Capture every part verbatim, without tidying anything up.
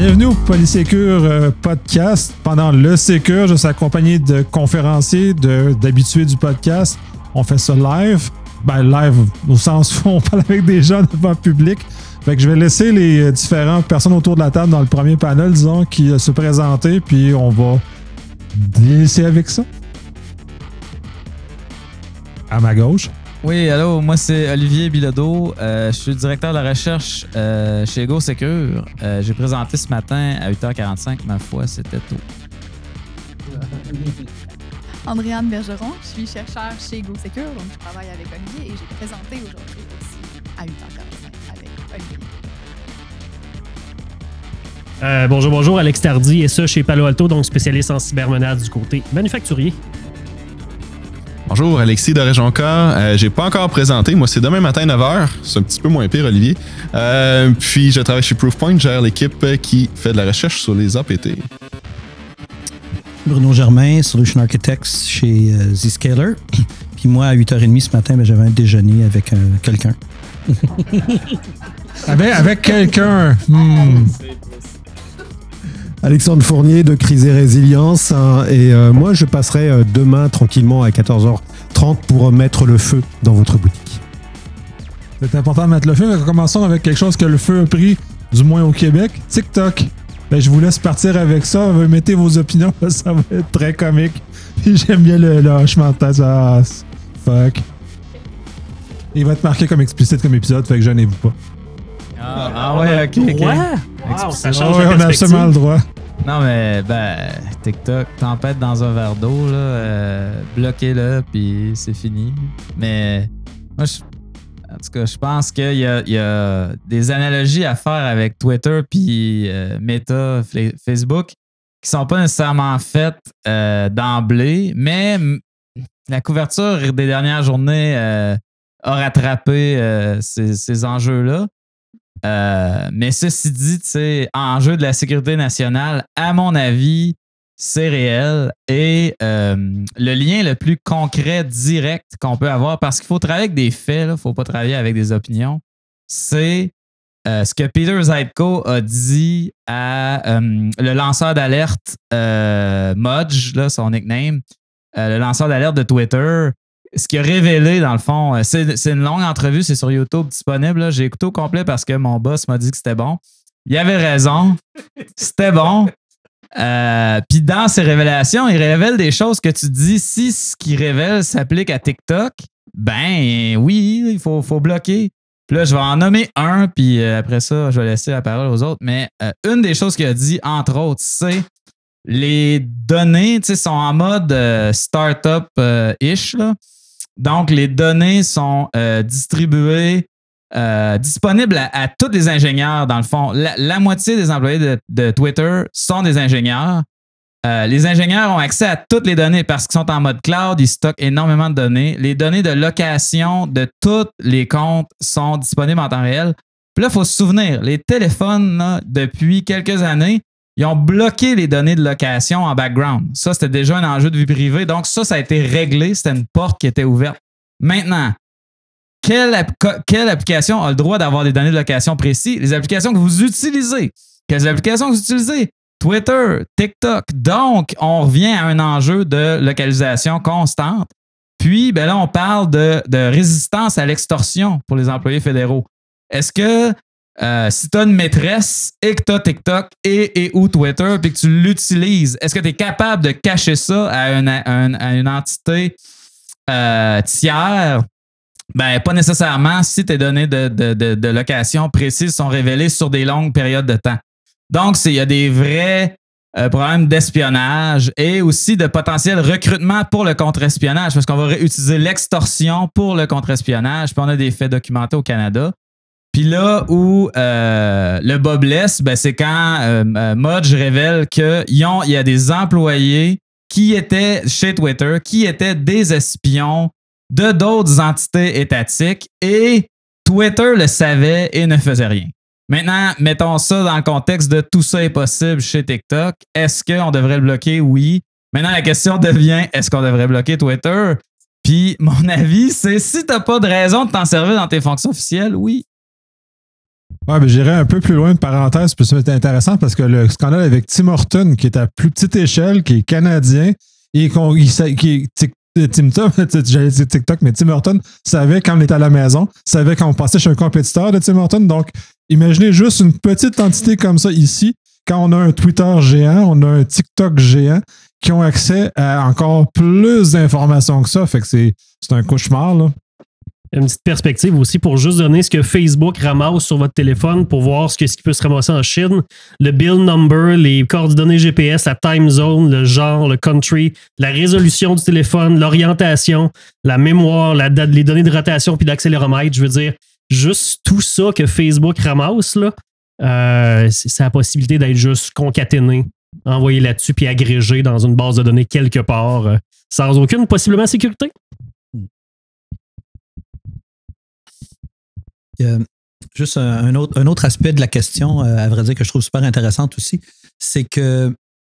Bienvenue au Polysécure euh, podcast. Pendant le Sécure, je suis accompagné de conférenciers, de, d'habitués du podcast. On fait ça live. Ben, live au sens où on parle avec des gens devant le public. Fait que je vais laisser les différentes personnes autour de la table dans le premier panel, disons, qui euh, se présenter, puis on va laisser avec ça. À ma gauche. Oui, allô, moi c'est Olivier Bilodeau. Euh, je suis directeur de la recherche euh, chez Go Secure. Euh, j'ai présenté ce matin à huit heures quarante-cinq. Ma foi, c'était tôt. Andréane Bergeron, je suis chercheur chez Go Secure, donc je travaille avec Olivier et j'ai présenté aujourd'hui aussi à huit heures quarante-cinq avec Olivier. Euh, bonjour, bonjour, Alex Tardy, et ça chez Palo Alto, donc spécialiste en cybermenace du côté manufacturier. Bonjour, Alexis de Réjonca. Euh, j'ai pas encore présenté. Moi, c'est demain matin neuf heures. C'est un petit peu moins pire, Olivier. Euh, puis, je travaille chez Proofpoint. Je gère l'équipe qui fait de la recherche sur les A P T. Bruno Germain, Solution Architects chez euh, Zscaler. Puis moi, à huit heures trente ce matin, ben, j'avais un déjeuner avec euh, quelqu'un. avec, avec quelqu'un. Hmm. Alexandre Fournier de Crise et Résilience. Hein, et euh, moi, je passerai euh, demain tranquillement à quatorze heures trente pour mettre le feu dans votre boutique. C'est important de mettre le feu. Commençons avec quelque chose que le feu a pris, du moins au Québec. TikTok. Ben, je vous laisse partir avec ça. Mettez vos opinions, ça va être très comique. J'aime bien le, le hochement de tête. Ah, fuck. Il va être marqué comme explicite comme épisode, fait que gênez-vous pas. Ah, ah ouais, ok, ok. Ouais. Wow, ça change oh, la ouais, on a absolument le droit. Non, mais ben, TikTok, tempête dans un verre d'eau, là, euh, bloquez-le, puis c'est fini. Mais moi, je, en tout cas, je pense qu'il y a, il y a des analogies à faire avec Twitter puis euh, Meta, Facebook, qui sont pas nécessairement faites euh, d'emblée, mais la couverture des dernières journées euh, a rattrapé euh, ces, ces enjeux-là. Euh, mais ceci dit, tu sais, enjeu de la sécurité nationale, à mon avis, c'est réel. Et euh, le lien le plus concret, direct qu'on peut avoir, parce qu'il faut travailler avec des faits, il ne faut pas travailler avec des opinions, c'est euh, ce que Peter Zeitko a dit à euh, le lanceur d'alerte euh, Mudge, là, son nickname, euh, le lanceur d'alerte de Twitter. Ce qu'il a révélé, dans le fond, c'est, c'est une longue entrevue, c'est sur YouTube disponible. Là. J'ai écouté au complet parce que mon boss m'a dit que c'était bon. Il avait raison. C'était bon. Euh, Puis dans ses révélations, il révèle des choses que tu dis, si ce qu'il révèle s'applique à TikTok, ben oui, il faut, faut bloquer. Puis là, je vais en nommer un, puis après ça, je vais laisser la parole aux autres. Mais euh, une des choses qu'il a dit, entre autres, c'est les données, tu sais, sont en mode euh, startup-ish, là. Donc, les données sont euh, distribuées, euh, disponibles à, à tous les ingénieurs, dans le fond. La, la moitié des employés de, de Twitter sont des ingénieurs. Euh, les ingénieurs ont accès à toutes les données parce qu'ils sont en mode cloud, ils stockent énormément de données. Les données de location de tous les comptes sont disponibles en temps réel. Puis là, il faut se souvenir, les téléphones, là, depuis quelques années, ils ont bloqué les données de location en background. Ça, c'était déjà un enjeu de vie privée. Donc, ça, ça a été réglé. C'était une porte qui était ouverte. Maintenant, quelle, app- quelle application a le droit d'avoir des données de location précises? Les applications que vous utilisez. Quelles applications vous utilisez? Twitter, TikTok. Donc, on revient à un enjeu de localisation constante. Puis, ben là, on parle de, de résistance à l'extorsion pour les employés fédéraux. Est-ce que Euh, si tu as une maîtresse et que tu as TikTok et, et ou Twitter puis que tu l'utilises, est-ce que tu es capable de cacher ça à une, à une, à une entité euh, tiers? Ben, pas nécessairement si tes données de, de, de, de location précises sont révélées sur des longues périodes de temps. Donc, il y a des vrais euh, problèmes d'espionnage et aussi de potentiel recrutement pour le contre-espionnage parce qu'on va utiliser l'extorsion pour le contre-espionnage puis on a des faits documentés au Canada. Puis là où euh, le bas blesse, ben c'est quand euh, euh, Mudge révèle qu'il y a des employés qui étaient chez Twitter, qui étaient des espions de d'autres entités étatiques et Twitter le savait et ne faisait rien. Maintenant, mettons ça dans le contexte de tout ça est possible chez TikTok. Est-ce qu'on devrait le bloquer? Oui. Maintenant, la question devient, est-ce qu'on devrait bloquer Twitter? Puis mon avis, c'est si t'as pas de raison de t'en servir dans tes fonctions officielles, oui. Ouais, mais j'irais un peu plus loin de parenthèse, puis ça va être intéressant parce que le scandale avec Tim Horton, qui est à plus petite échelle, qui est canadien, et qu'on, il, qui est Tim Tom, j'allais dire TikTok, mais Tim Horton savait quand on était à la maison, savait quand on passait chez un compétiteur de Tim Horton. Donc, imaginez juste une petite entité comme ça ici, quand on a un Twitter géant, on a un TikTok géant, qui ont accès à encore plus d'informations que ça. Fait que c'est, c'est un cauchemar, là. Une petite perspective aussi pour juste donner ce que Facebook ramasse sur votre téléphone pour voir ce, que, ce qui peut se ramasser en Chine. Le bill number, les coordonnées G P S, la time zone, le genre, le country, la résolution du téléphone, l'orientation, la mémoire, la, les données de rotation puis d'accéléromètre. Je veux dire, juste tout ça que Facebook ramasse, là, euh, c'est, c'est la possibilité d'être juste concaténé, envoyé là-dessus puis agrégé dans une base de données quelque part euh, sans aucune possiblement sécurité. Il y a juste un autre, un autre aspect de la question, euh, à vrai dire, que je trouve super intéressante aussi, c'est que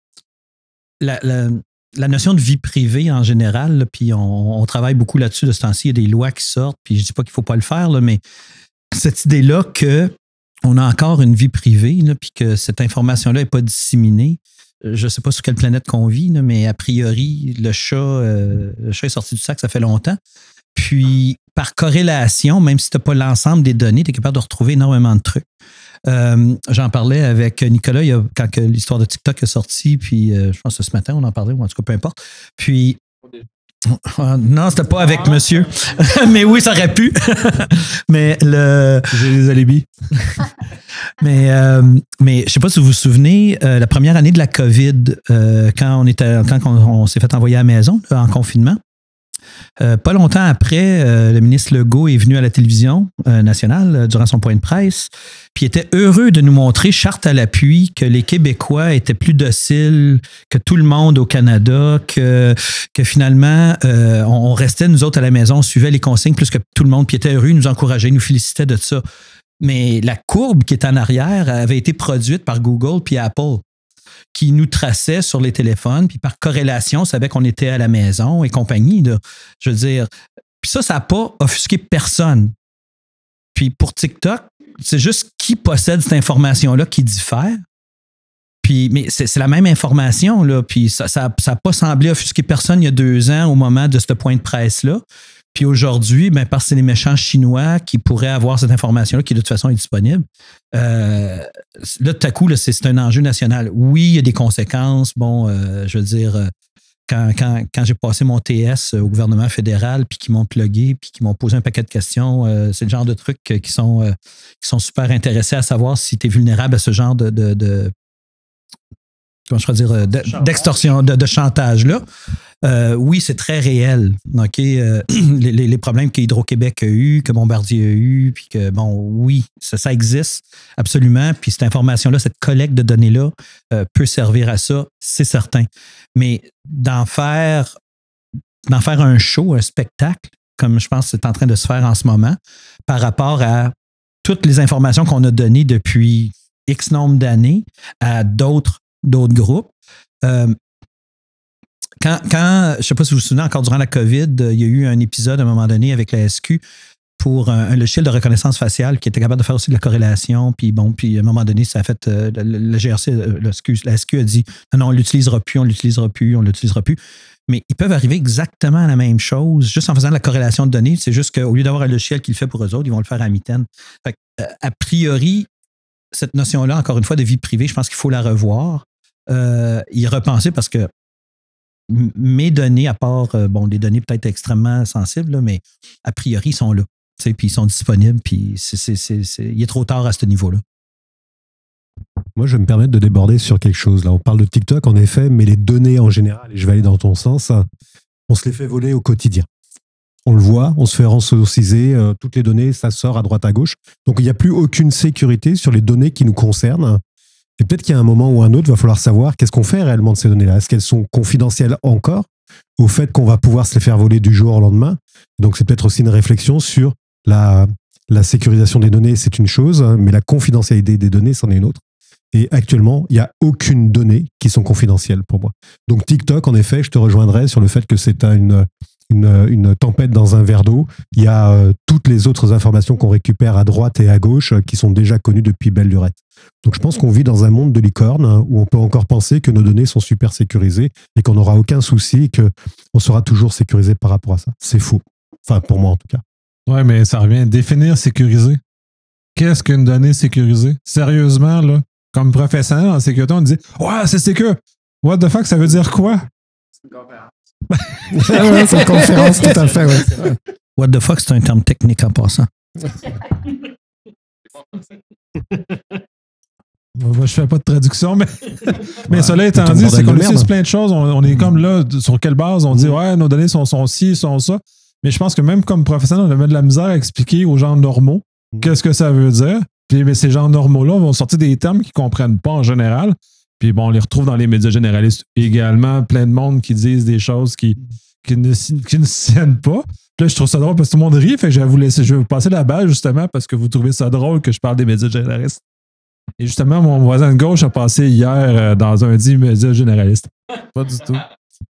la, la, la notion de vie privée en général, là, puis on, on travaille beaucoup là-dessus de ce temps-ci, il y a des lois qui sortent, puis je ne dis pas qu'il ne faut pas le faire, là, mais cette idée-là qu'on a encore une vie privée, là, puis que cette information-là n'est pas disséminée, je ne sais pas sur quelle planète qu'on vit, là, mais a priori, le chat, euh, le chat est sorti du sac, ça fait longtemps. Puis, par corrélation, même si tu n'as pas l'ensemble des données, tu es capable de retrouver énormément de trucs. Euh, j'en parlais avec Nicolas il y a, quand que l'histoire de TikTok est sortie, puis euh, je pense que ce matin, on en parlait, ou en tout cas, peu importe. Puis, non, c'était pas avec monsieur. Mais oui, ça aurait pu. Mais le... J'ai des alibis. mais, euh, mais je sais pas si vous vous souvenez, euh, la première année de la COVID, euh, quand on était, quand on, on s'est fait envoyer à la maison, là, en confinement, Euh, pas longtemps après, euh, le ministre Legault est venu à la télévision euh, nationale euh, durant son point de presse, puis il était heureux de nous montrer, charte à l'appui, que les Québécois étaient plus dociles que tout le monde au Canada, que, que finalement, euh, on restait, nous autres, à la maison, on suivait les consignes plus que tout le monde, puis il était heureux, il nous encourageait, il nous félicitait de ça. Mais la courbe qui est en arrière avait été produite par Google puis Apple, qui nous traçait sur les téléphones, puis par corrélation, on savait qu'on était à la maison et compagnie. Là. Je veux dire, puis ça, ça n'a pas offusqué personne. Puis pour TikTok, c'est juste qui possède cette information-là qui diffère. Puis, mais c'est, c'est la même information, là, puis ça n'a ça, ça pas semblé offusquer personne il y a deux ans au moment de ce point de presse-là. Puis aujourd'hui, ben, parce que c'est les méchants Chinois qui pourraient avoir cette information-là qui, de toute façon, est disponible. Euh, là, tout à coup, là, c'est, c'est un enjeu national. Oui, il y a des conséquences. Bon, euh, je veux dire, quand, quand, quand j'ai passé mon T S au gouvernement fédéral, puis qu'ils m'ont plugué, puis qu'ils m'ont posé un paquet de questions, euh, c'est le genre de trucs qui sont, euh, qui sont super intéressés à savoir si tu es vulnérable à ce genre de, de, de comment je pourrais dire, de, d'extorsion, de, de chantage-là. Euh, oui, c'est très réel. OK? Euh, les, les problèmes qu'Hydro-Québec a eu, que Bombardier a eu, puis que, bon, oui, ça, ça existe absolument. Puis cette information-là, cette collecte de données-là euh, peut servir à ça, c'est certain. Mais d'en faire, d'en faire un show, un spectacle, comme je pense que c'est en train de se faire en ce moment, par rapport à toutes les informations qu'on a données depuis X nombre d'années à d'autres, d'autres groupes, euh, Quand, quand, je ne sais pas si vous vous souvenez, encore durant la COVID, il y a eu un épisode à un moment donné avec la S Q pour un, un logiciel de reconnaissance faciale qui était capable de faire aussi de la corrélation. Puis bon, puis à un moment donné, ça a fait. Euh, le, le G R C, le, la S Q a dit non, non, on ne l'utilisera plus, on ne l'utilisera plus, on ne l'utilisera plus. Mais ils peuvent arriver exactement à la même chose, juste en faisant de la corrélation de données. C'est juste qu'au lieu d'avoir un logiciel qui le fait pour eux autres, ils vont le faire à mitaine. Fait que, euh, a priori, cette notion-là, encore une fois, de vie privée, je pense qu'il faut la revoir, euh, y repenser parce que mes données, à part, euh, bon, des données peut-être extrêmement sensibles, là, mais a priori, ils sont là. Puis ils sont disponibles, puis c'est, c'est, c'est, c'est, il est trop tard à ce niveau-là. Moi, je vais me permettre de déborder sur quelque chose. Là, on parle de TikTok, en effet, mais les données en général, et je vais aller dans ton sens, on se les fait voler au quotidien. On le voit, on se fait rançonniser, euh, toutes les données, ça sort à droite, à gauche. Donc, il n'y a plus aucune sécurité sur les données qui nous concernent. Et peut-être qu'il y a un moment ou un autre, il va falloir savoir qu'est-ce qu'on fait réellement de ces données-là. Est-ce qu'elles sont confidentielles encore au fait qu'on va pouvoir se les faire voler du jour au lendemain? Donc, c'est peut-être aussi une réflexion sur la, la sécurisation des données, c'est une chose, mais la confidentialité des données, c'en est une autre. Et actuellement, il n'y a aucune donnée qui sont confidentielles pour moi. Donc, TikTok, en effet, je te rejoindrai sur le fait que c'est une, une, une tempête dans un verre d'eau, il y a euh, toutes les autres informations qu'on récupère à droite et à gauche euh, qui sont déjà connues depuis belle lurette. Donc je pense qu'on vit dans un monde de licorne hein, où on peut encore penser que nos données sont super sécurisées et qu'on n'aura aucun souci et qu'on sera toujours sécurisé par rapport à ça. C'est faux. Enfin, pour moi en tout cas. Ouais, mais ça revient à définir sécuriser. Qu'est-ce qu'une donnée sécurisée? Sérieusement, là, comme professionnel en sécurité, on dit « Ouais, c'est sécure! » What the fuck, ça veut dire quoi? C'est une conférence. ouais, c'est une conférence, tout à fait. Ouais. What the fuck, c'est un terme technique en passant. Moi, je fais pas de traduction, mais, mais ouais, cela étant dit, c'est qu'on merde. utilise plein de choses. On, on est comme là, sur quelle base? On dit, ouais, nos données sont, sont ci, sont ça. Mais je pense que même comme professionnel, on a de la misère à expliquer aux gens normaux qu'est-ce que ça veut dire. Puis mais ces gens normaux-là vont sortir des termes qu'ils comprennent pas en général. Puis bon, on les retrouve dans les médias généralistes également. Plein de monde qui disent des choses qui, qui ne qui ne siennent pas. Puis là, je trouve ça drôle parce que tout le monde rit. Fait que je vais vous laisser, je vais vous passer la balle justement parce que vous trouvez ça drôle que je parle des médias généralistes. Et justement, mon voisin de gauche a passé hier euh, dans un dit média généraliste. Pas du tout.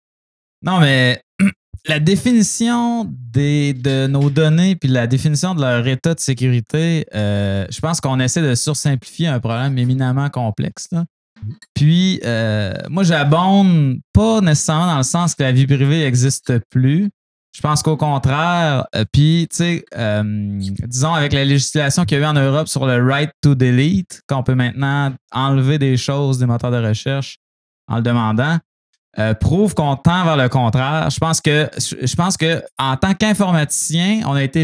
Non, mais la définition des, de nos données puis la définition de leur état de sécurité, euh, je pense qu'on essaie de sursimplifier un problème éminemment complexe. Là. Puis, euh, moi, j'abonde pas nécessairement dans le sens que la vie privée n'existe plus. Je pense qu'au contraire, euh, puis, tu sais, euh, disons, avec la législation qu'il y a eu en Europe sur le right to delete, qu'on peut maintenant enlever des choses des moteurs de recherche en le demandant, euh, prouve qu'on tend vers le contraire. Je pense que, je pense que en tant qu'informaticien, on a été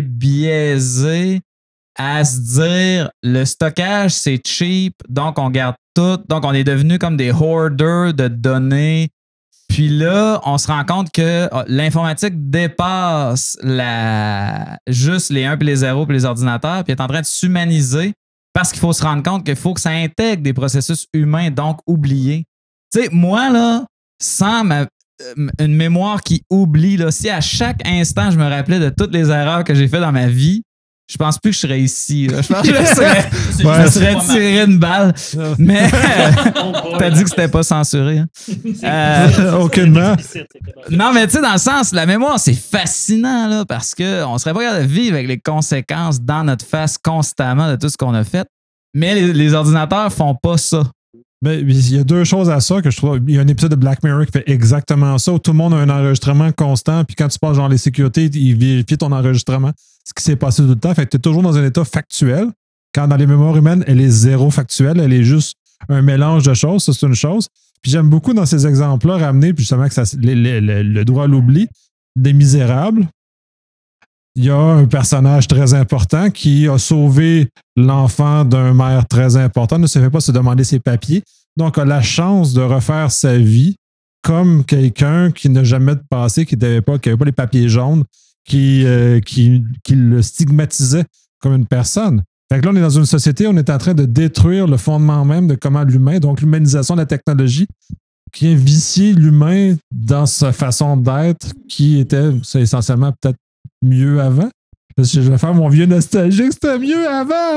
biaisé à se dire le stockage, c'est cheap, donc on garde tout. Donc, on est devenu comme des hoarders de données. Puis là, on se rend compte que l'informatique dépasse la, juste les un puis les zéro puis les ordinateurs, puis est en train de s'humaniser parce qu'il faut se rendre compte qu'il faut que ça intègre des processus humains, donc oubliés. Tu sais, moi, là, sans ma, une mémoire qui oublie, là, si à chaque instant, je me rappelais de toutes les erreurs que j'ai faites dans ma vie, je pense plus que je serais ici. Là. Je pense que je serais, ouais, je me serais tiré une balle. Mais t'as dit que c'était pas censuré. Hein? Euh, Aucunement. Non, mais tu sais, dans le sens, la mémoire, c'est fascinant là, parce qu'on serait pas capable de vivre avec les conséquences dans notre face constamment de tout ce qu'on a fait. Mais les, les ordinateurs font pas ça. Mais il y a deux choses à ça que je trouve. Il y a un épisode de Black Mirror qui fait exactement ça, où tout le monde a un enregistrement constant, puis quand tu passes genre les sécurités, ils vérifient ton enregistrement, ce qui s'est passé tout le temps. Fait que tu es toujours dans un état factuel, quand dans les mémoires humaines, elle est zéro factuelle, elle est juste un mélange de choses, ça c'est une chose. Puis j'aime beaucoup dans ces exemples-là ramener, puis justement que ça, le, le, le droit à l'oubli, des Misérables. Il y a un personnage très important qui a sauvé l'enfant d'un maire très important, ne se fait pas se demander ses papiers, donc a la chance de refaire sa vie comme quelqu'un qui n'a jamais de passé, qui n'avait pas, qui n'avait pas les papiers jaunes, qui, euh, qui, qui le stigmatisait comme une personne. Fait que là, on est dans une société où on est en train de détruire le fondement même de comment l'humain, donc l'humanisation de la technologie, qui vient vicier l'humain dans sa façon d'être qui était c'est essentiellement peut-être mieux avant. Je vais faire mon vieux nostalgique, c'était mieux avant!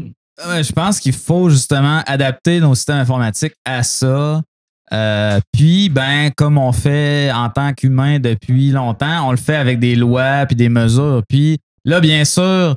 Je pense qu'il faut justement adapter nos systèmes informatiques à ça. Euh, puis, ben, comme on fait en tant qu'humain depuis longtemps, on le fait avec des lois puis des mesures. Puis là, bien sûr,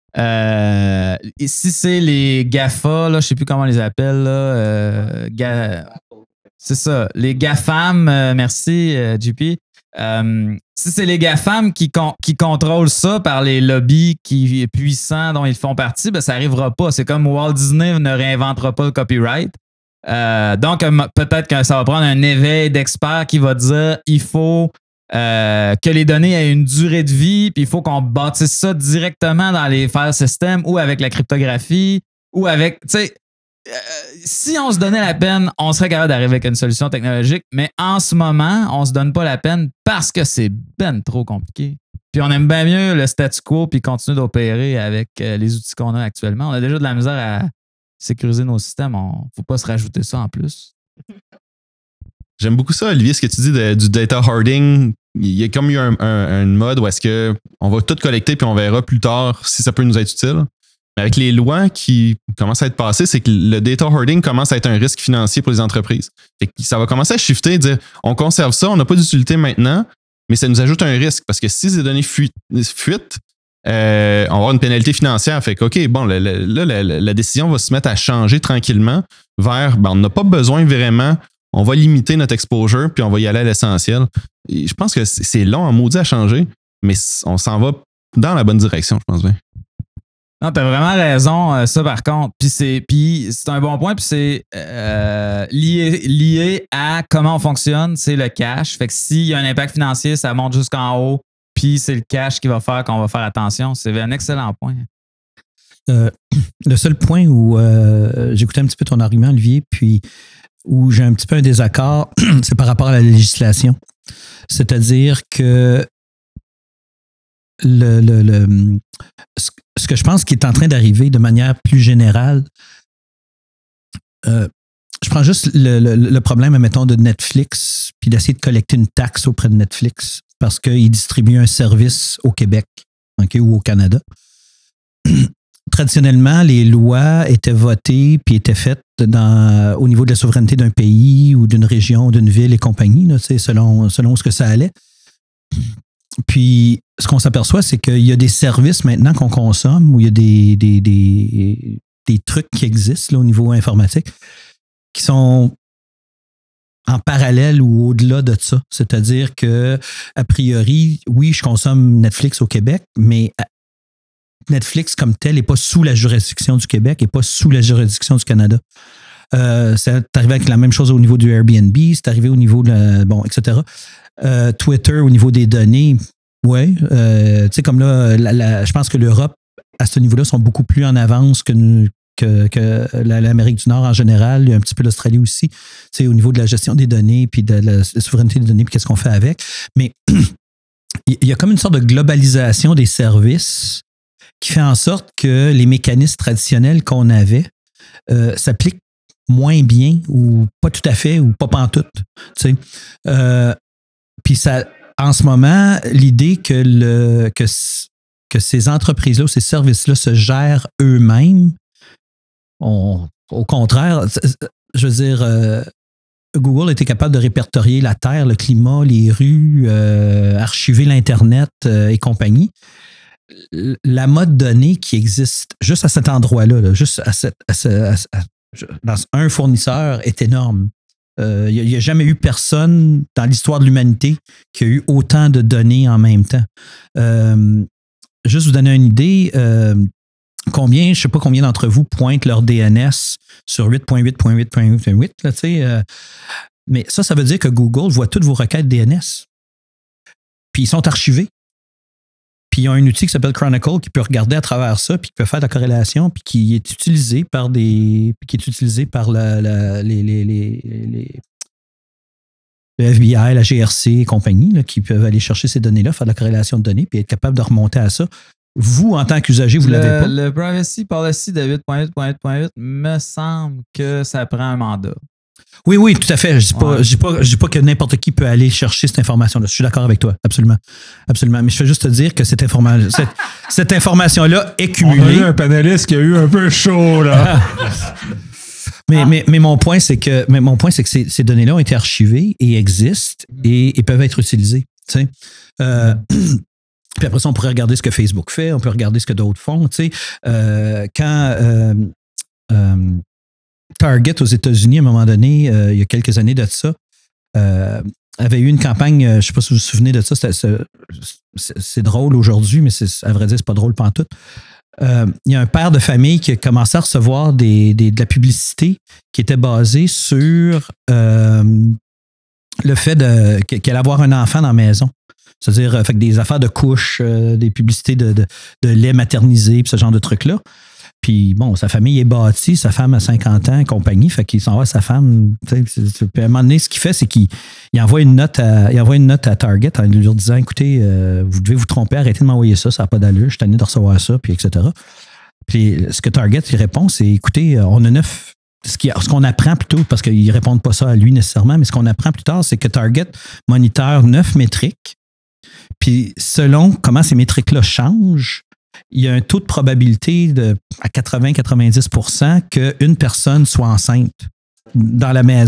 euh, si c'est les GAFA, là, je ne sais plus comment on les appelle, là, euh, ga... c'est ça, les GAFAM, euh, merci euh, J P. Euh, si c'est les GAFAM qui, con- qui contrôlent ça par les lobbies qui puissants dont ils font partie, ben ça n'arrivera pas. C'est comme Walt Disney ne réinventera pas le copyright. Euh, donc, peut-être que ça va prendre un éveil d'experts qui va dire il faut euh, que les données aient une durée de vie, puis il faut qu'on bâtisse ça directement dans les file systems ou avec la cryptographie ou avec, tu sais, euh, si on se donnait la peine, on serait capable d'arriver avec une solution technologique, mais en ce moment, on se donne pas la peine parce que c'est ben trop compliqué. Puis on aime bien mieux le statu quo puis continuer d'opérer avec euh, les outils qu'on a actuellement. On a déjà de la misère à sécuriser nos systèmes. Il ne faut pas se rajouter ça en plus. J'aime beaucoup ça, Olivier, ce que tu dis de, du data hoarding. Il y a comme eu un, un, une mode où est-ce qu'on va tout collecter puis on verra plus tard si ça peut nous être utile. Mais avec les lois qui commencent à être passées, c'est que le data hoarding commence à être un risque financier pour les entreprises. Fait que ça va commencer à shifter et dire on conserve ça, on n'a pas d'utilité maintenant, mais ça nous ajoute un risque parce que si ces données fuitent, fuitent euh, on va avoir une pénalité financière. Fait que, OK, bon, là, la, la, la, la décision va se mettre à changer tranquillement vers, ben, on n'a pas besoin vraiment, on va limiter notre exposure, puis on va y aller à l'essentiel. Et je pense que c'est long en maudit à changer, mais on s'en va dans la bonne direction, je pense bien. Non, t'as vraiment raison, euh, ça par contre. Puis c'est, puis c'est un bon point, puis c'est euh, lié, lié à comment on fonctionne, c'est le cash. Fait que s'il y a un impact financier, ça monte jusqu'en haut, puis c'est le cash qui va faire qu'on va faire attention. C'est un excellent point. Euh, le seul point où euh, j'écoutais un petit peu ton argument, Olivier, puis où j'ai un petit peu un désaccord, c'est par rapport à la législation. C'est-à-dire que le, le, le, ce que je pense qui est en train d'arriver de manière plus générale, euh, je prends juste le, le, le problème, mettons, de Netflix, puis d'essayer de collecter une taxe auprès de Netflix parce qu'ils distribuent un service au Québec, okay, ou au Canada. Traditionnellement, les lois étaient votées puis étaient faites dans, au niveau de la souveraineté d'un pays ou d'une région, d'une ville et compagnie, là, selon, selon ce que ça allait. Puis, ce qu'on s'aperçoit, c'est qu'il y a des services maintenant qu'on consomme où il y a des, des, des, des trucs qui existent là, au niveau informatique qui sont en parallèle ou au-delà de ça. C'est-à-dire que, a priori, oui, je consomme Netflix au Québec, mais Netflix comme tel n'est pas sous la juridiction du Québec et pas sous la juridiction du Canada. Euh, c'est arrivé avec la même chose au niveau du Airbnb, c'est arrivé au niveau de la, bon, et cetera. Euh, Twitter au niveau des données, oui. Euh, tu sais, comme là, la, la, je pense que l'Europe, à ce niveau-là, sont beaucoup plus en avance que, que, que l'Amérique du Nord en général. Il y a un petit peu l'Australie aussi. Tu sais, au niveau de la gestion des données, puis de la, la souveraineté des données, puis qu'est-ce qu'on fait avec. Mais il y a comme une sorte de globalisation des services qui fait en sorte que les mécanismes traditionnels qu'on avait euh, s'appliquent moins bien ou pas tout à fait ou pas pantoute. Tu sais. Euh, puis ça, en ce moment, l'idée que, le, que, que ces entreprises-là ou ces services-là se gèrent eux-mêmes, on, au contraire, je veux dire, euh, Google était capable de répertorier la Terre, le climat, les rues, euh, archiver l'Internet euh, et compagnie. La mode donnée qui existe juste à cet endroit-là, là, juste à cette, à ce, à, à, dans un fournisseur est énorme. Il euh, n'y a, a jamais eu personne dans l'histoire de l'humanité qui a eu autant de données en même temps. Euh, juste vous donner une idée, euh, combien, je ne sais pas combien d'entre vous pointent leur D N S sur huit point huit point huit point huit point huit, là, tu sais, euh, mais ça, ça veut dire que Google voit toutes vos requêtes D N S. Puis ils sont archivés. Puis ils ont un outil qui s'appelle Chronicle qui peut regarder à travers ça, puis qui peut faire de la corrélation, puis qui est utilisé par des. Puis qui est utilisé par la, la, les, les, les, les, le F B I, la G R C et compagnie, là, qui peuvent aller chercher ces données-là, faire de la corrélation de données, puis être capable de remonter à ça. Vous, en tant qu'usager, vous ne l'avez pas. Le Privacy Policy de huit point huit point huit point huit me semble que ça prend un mandat. Oui, oui, tout à fait. Je ne dis, dis pas que n'importe qui peut aller chercher cette information-là. Je suis d'accord avec toi, absolument. Absolument. Mais je veux juste te dire que cette, informa- cette, cette information-là est cumulée. On a eu un panéliste qui a eu un peu chaud, là. mais, ah. mais, mais mon point, c'est que, mais mon point, c'est que ces, ces données-là ont été archivées et existent et, et peuvent être utilisées. Tu sais. Euh, puis après ça, on pourrait regarder ce que Facebook fait, on peut regarder ce que d'autres font. Tu sais. Euh, quand... Euh, euh, Target aux États-Unis, à un moment donné, euh, il y a quelques années de ça, euh, avait eu une campagne, je ne sais pas si vous vous souvenez de ça, c'est, c'est, c'est drôle aujourd'hui, mais c'est, à vrai dire, c'est pas drôle pantoute. Euh, il y a un père de famille qui a commencé à recevoir des, des, de la publicité qui était basée sur euh, le fait de, qu'elle allait avoir un enfant dans la maison. C'est-à-dire fait, des affaires de couches, euh, des publicités de, de, de lait maternisé, puis ce genre de trucs-là. Puis, bon, sa famille est bâtie, sa femme a cinquante ans et compagnie, fait qu'il s'en va à sa femme. Puis à un moment donné, ce qu'il fait, c'est qu'il il envoie, une note à, il envoie une note à Target en lui disant, écoutez, euh, vous devez vous tromper, arrêtez de m'envoyer ça, ça n'a pas d'allure, je suis tanné de recevoir ça, puis et cetera. Puis ce que Target il répond, c'est, écoutez, on a neuf... Ce, qui, ce qu'on apprend plutôt, parce qu'ils ne répondent pas ça à lui nécessairement, mais ce qu'on apprend plus tard, c'est que Target moniteur neuf métriques, puis selon comment ces métriques-là changent, il y a un taux de probabilité de, à quatre-vingts à quatre-vingt-dix pour cent qu'une personne soit enceinte dans la maison.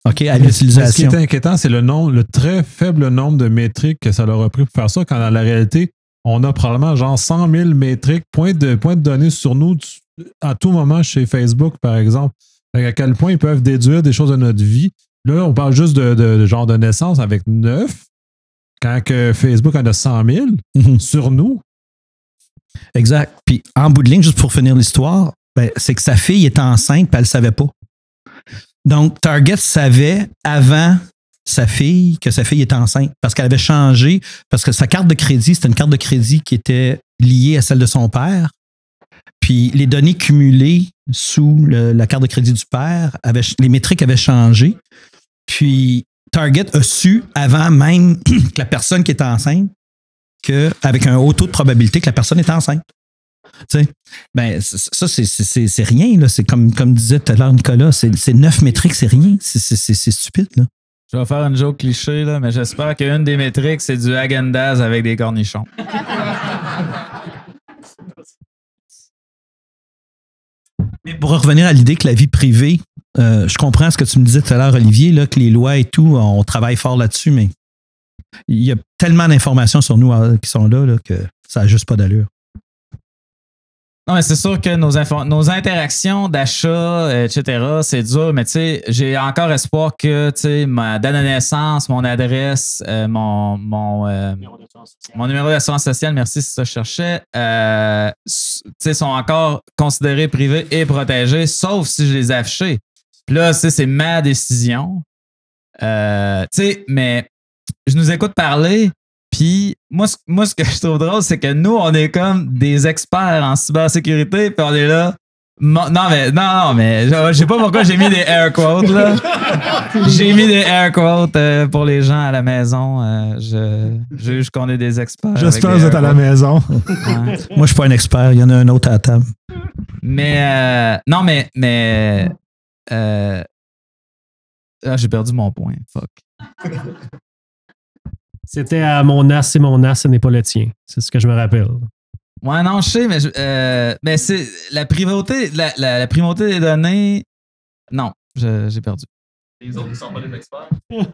OK, à Mais ce qui l'utilisation. est inquiétant, c'est le nombre, le très faible nombre de métriques que ça leur a pris pour faire ça, quand dans la réalité, on a probablement genre cent mille métriques, points de, points de données sur nous à tout moment chez Facebook, par exemple. À quel point ils peuvent déduire des choses de notre vie. Là, on parle juste de, de, de genre de naissance avec neuf, quand que Facebook en a cent mille Mhm. sur nous. Exact. Puis en bout de ligne, juste pour finir l'histoire, ben, c'est que sa fille était enceinte et elle ne le savait pas. Donc, Target savait avant sa fille que sa fille était enceinte parce qu'elle avait changé, parce que sa carte de crédit, c'était une carte de crédit qui était liée à celle de son père. Puis les données cumulées sous le- la carte de crédit du père, avaient, les métriques avaient changé. Puis Target a su avant même que la personne qui était enceinte, qu'avec un haut taux de probabilité que la personne était enceinte. Tu sais, ben, c- ça, c'est, c'est, c'est, c'est rien. Là. C'est comme, comme disait tout à l'heure Nicolas, c'est, c'est neuf métriques, c'est rien. C'est, c'est, c'est, c'est stupide. Là. Je vais faire une joke cliché, là, mais j'espère qu'une des métriques, c'est du Häagen-Dazs avec des cornichons. Mais pour revenir à l'idée que la vie privée, euh, je comprends ce que tu me disais tout à l'heure, Olivier, là, que les lois et tout, on travaille fort là-dessus, mais il y a tellement d'informations sur nous euh, qui sont là, là que ça n'a juste pas d'allure. Non, mais c'est sûr que nos, info- nos interactions d'achat, et cetera, c'est dur, mais tu sais, j'ai encore espoir que, tu sais, ma date de naissance, mon adresse, euh, mon, mon, euh, mon numéro d'assurance sociale, merci, c'est ça que je cherchais, euh, s- tu sais, sont encore considérés privés et protégés, sauf si je les ai affichés. Puis là, tu sais, c'est ma décision. Euh, tu sais, mais je nous écoute parler. Puis moi, ce- moi, ce que je trouve drôle, c'est que nous, on est comme des experts en cybersécurité, puis on est là. Mo- Non, mais non, non, mais je, je sais pas pourquoi j'ai mis des air quotes, là. J'ai mis des air quotes euh, pour les gens à la maison. Euh, je je juge qu'on est des experts. J'espère que avec vous des êtes à air la maison. quotes. Ouais. Moi, je ne suis pas un expert, il y en a un autre à la table. Mais, euh, non, mais, mais, euh, ah, j'ai perdu mon point. Fuck. C'était à mon as, c'est mon as, ce n'est pas le tien. C'est ce que je me rappelle. Ouais, non, je sais, mais, je- euh, mais c'est la primauté, la, la, la primauté des données. Non, je- j'ai perdu. Les autres ne sont pas des experts.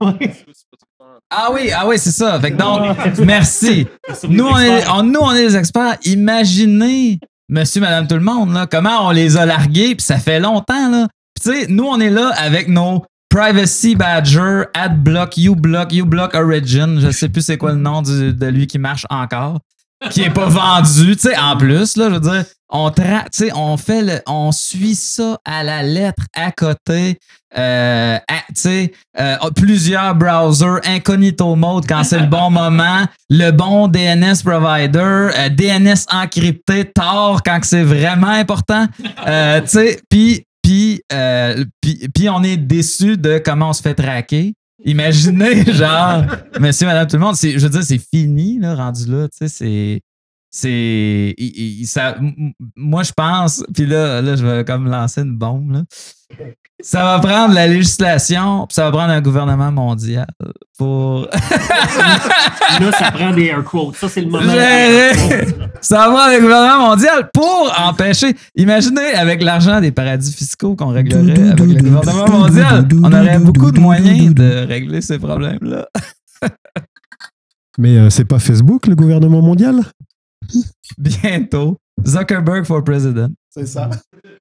Ah oui, ah oui, c'est ça. Fait que donc, merci. Nous on, est, on- nous, on est les experts. Imaginez, monsieur, madame, tout le monde, là, comment on les a largués, puis ça fait longtemps, là. Puis tu sais, nous, on est là avec nos Privacy Badger, AdBlock, uBlock, uBlock Origin, je sais plus c'est quoi le nom du- de lui qui marche encore, qui est pas vendu, tu sais, en plus, là, je veux dire, on tra- tu sais, on fait le, on suit ça à la lettre à côté, euh, à- tu sais, euh, plusieurs browsers, incognito mode quand c'est le bon moment, le bon D N S provider, euh, D N S encrypté, Tor quand c'est vraiment important, euh, tu sais, puis puis, euh, puis, puis on est déçu de comment on se fait traquer. Imaginez, genre, monsieur, madame, tout le monde, c'est, je veux dire, c'est fini, là, rendu là, tu sais, c'est. C'est. il- il- ça, m- m- moi, je pense, puis là, là, je vais comme lancer une bombe, là. Ça va prendre la législation, puis ça va prendre un gouvernement mondial pour. Là, ça prend des air quotes. Ça, c'est le moment. J'ai- Ça va prendre un gouvernement mondial pour empêcher. Imaginez avec l'argent des paradis fiscaux qu'on réglerait avec le gouvernement mondial. On aurait beaucoup de moyens de régler ces problèmes-là. Mais euh, c'est pas Facebook, le gouvernement mondial? Bientôt. Zuckerberg for president. C'est ça.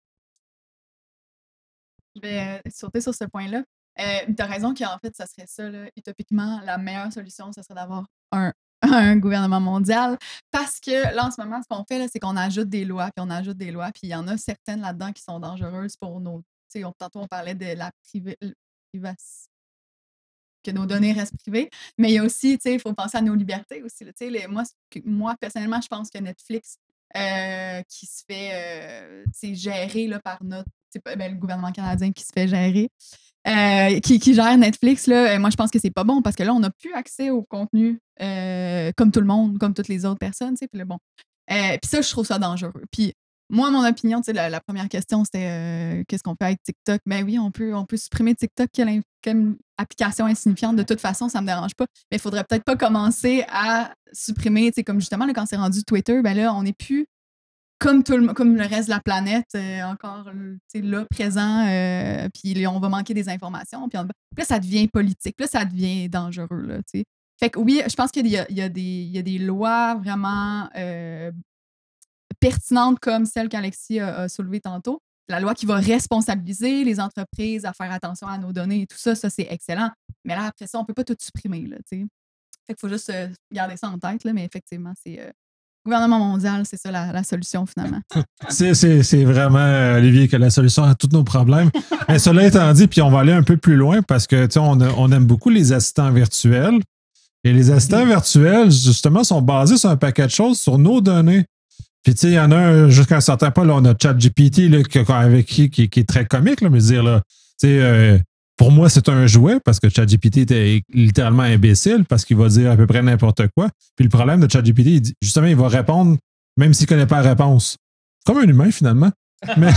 Je vais euh, sauter sur ce point-là. Euh, tu as raison qu'en fait, ça serait ça, là, utopiquement, la meilleure solution, ce serait d'avoir un, un gouvernement mondial. Parce que là, en ce moment, ce qu'on fait, là, c'est qu'on ajoute des lois, puis on ajoute des lois, puis il y en a certaines là-dedans qui sont dangereuses pour nos. Tu sais, on- tantôt, on parlait de la privé, privacité. Que nos données restent privées. Mais il y a aussi, tu sais, il faut penser à nos libertés aussi. Là, tu sais, les- moi, c- moi, personnellement, je pense que Netflix, euh, qui se fait euh, tu sais, gérer là, par notre. C'est pas- ben, le gouvernement canadien qui se fait gérer, euh, qui, qui gère Netflix, là, euh, moi, je pense que c'est pas bon parce que là, on n'a plus accès au contenu euh, comme tout le monde, comme toutes les autres personnes. tu sais, Puis là, bon. Euh, puis ça, je trouve ça dangereux. Puis moi, mon opinion, tu sais, la, la première question, c'était euh, qu'est-ce qu'on fait avec TikTok? Ben oui, on peut, on peut supprimer TikTok quelle, quelle application insignifiante. De toute façon, ça me dérange pas. Mais il faudrait peut-être pas commencer à supprimer, tu sais, comme justement, là, quand c'est rendu Twitter, ben là, on n'est plus comme, tout le, comme le reste de la planète, euh, encore là, présent, euh, puis on va manquer des informations. Puis, on, puis là, ça devient politique. Puis là, ça devient dangereux. Là, t'sais. Fait que oui, je pense qu'il y a, il y a, des, il y a des lois vraiment euh, pertinentes comme celle qu'Alexis a, a soulevée tantôt. La loi qui va responsabiliser les entreprises à faire attention à nos données et tout ça, ça, c'est excellent. Mais là, après ça, on ne peut pas tout supprimer. Là, t'sais. Fait qu'il faut juste euh, garder ça en tête. Là, mais effectivement, c'est... Euh, gouvernement mondial, c'est ça la, la solution finalement. c'est, c'est, c'est vraiment, Olivier, que la solution à tous nos problèmes. Mais cela étant dit, puis on va aller un peu plus loin parce que on, a, on aime beaucoup les assistants virtuels. Et les assistants virtuels, justement, sont basés sur un paquet de choses, sur nos données. Puis tu sais, il y en a un, jusqu'à un certain point, là, on a ChatGPT là, avec qui, qui, qui est très comique, là, mais dire là, tu sais, euh, pour moi, c'est un jouet parce que ChatGPT était littéralement imbécile parce qu'il va dire à peu près n'importe quoi. Puis le problème de ChatGPT, il dit, justement, il va répondre même s'il ne connaît pas la réponse. Comme un humain, finalement. Mais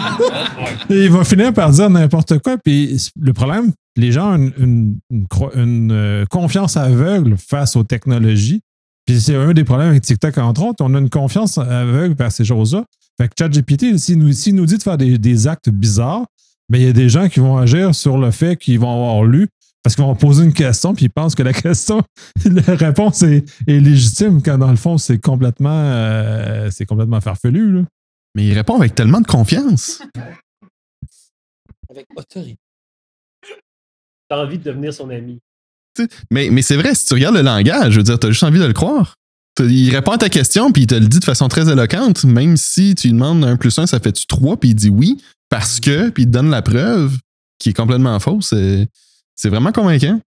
il va finir par dire n'importe quoi. Puis le problème, les gens ont une, une, une, une, une confiance aveugle face aux technologies. Puis c'est un des problèmes avec TikTok, entre autres. On a une confiance aveugle vers ces choses-là. Fait que ChatGPT, s'il nous, s'il nous dit de faire des, des actes bizarres, mais il y a des gens qui vont agir sur le fait qu'ils vont avoir lu parce qu'ils vont poser une question puis ils pensent que la question, la réponse est, est légitime quand dans le fond, c'est complètement, euh, c'est complètement farfelu. Là. Mais il répond avec tellement de confiance. Avec autorité. T'as envie de devenir son ami. Mais, mais c'est vrai, si tu regardes le langage, je veux dire, t'as juste envie de le croire. Il répond à ta question puis il te le dit de façon très éloquente, même si tu lui demandes un plus un, ça fait-tu trois puis il dit oui. Parce que, puis il te donne la preuve qui est complètement fausse. C'est, c'est vraiment convaincant.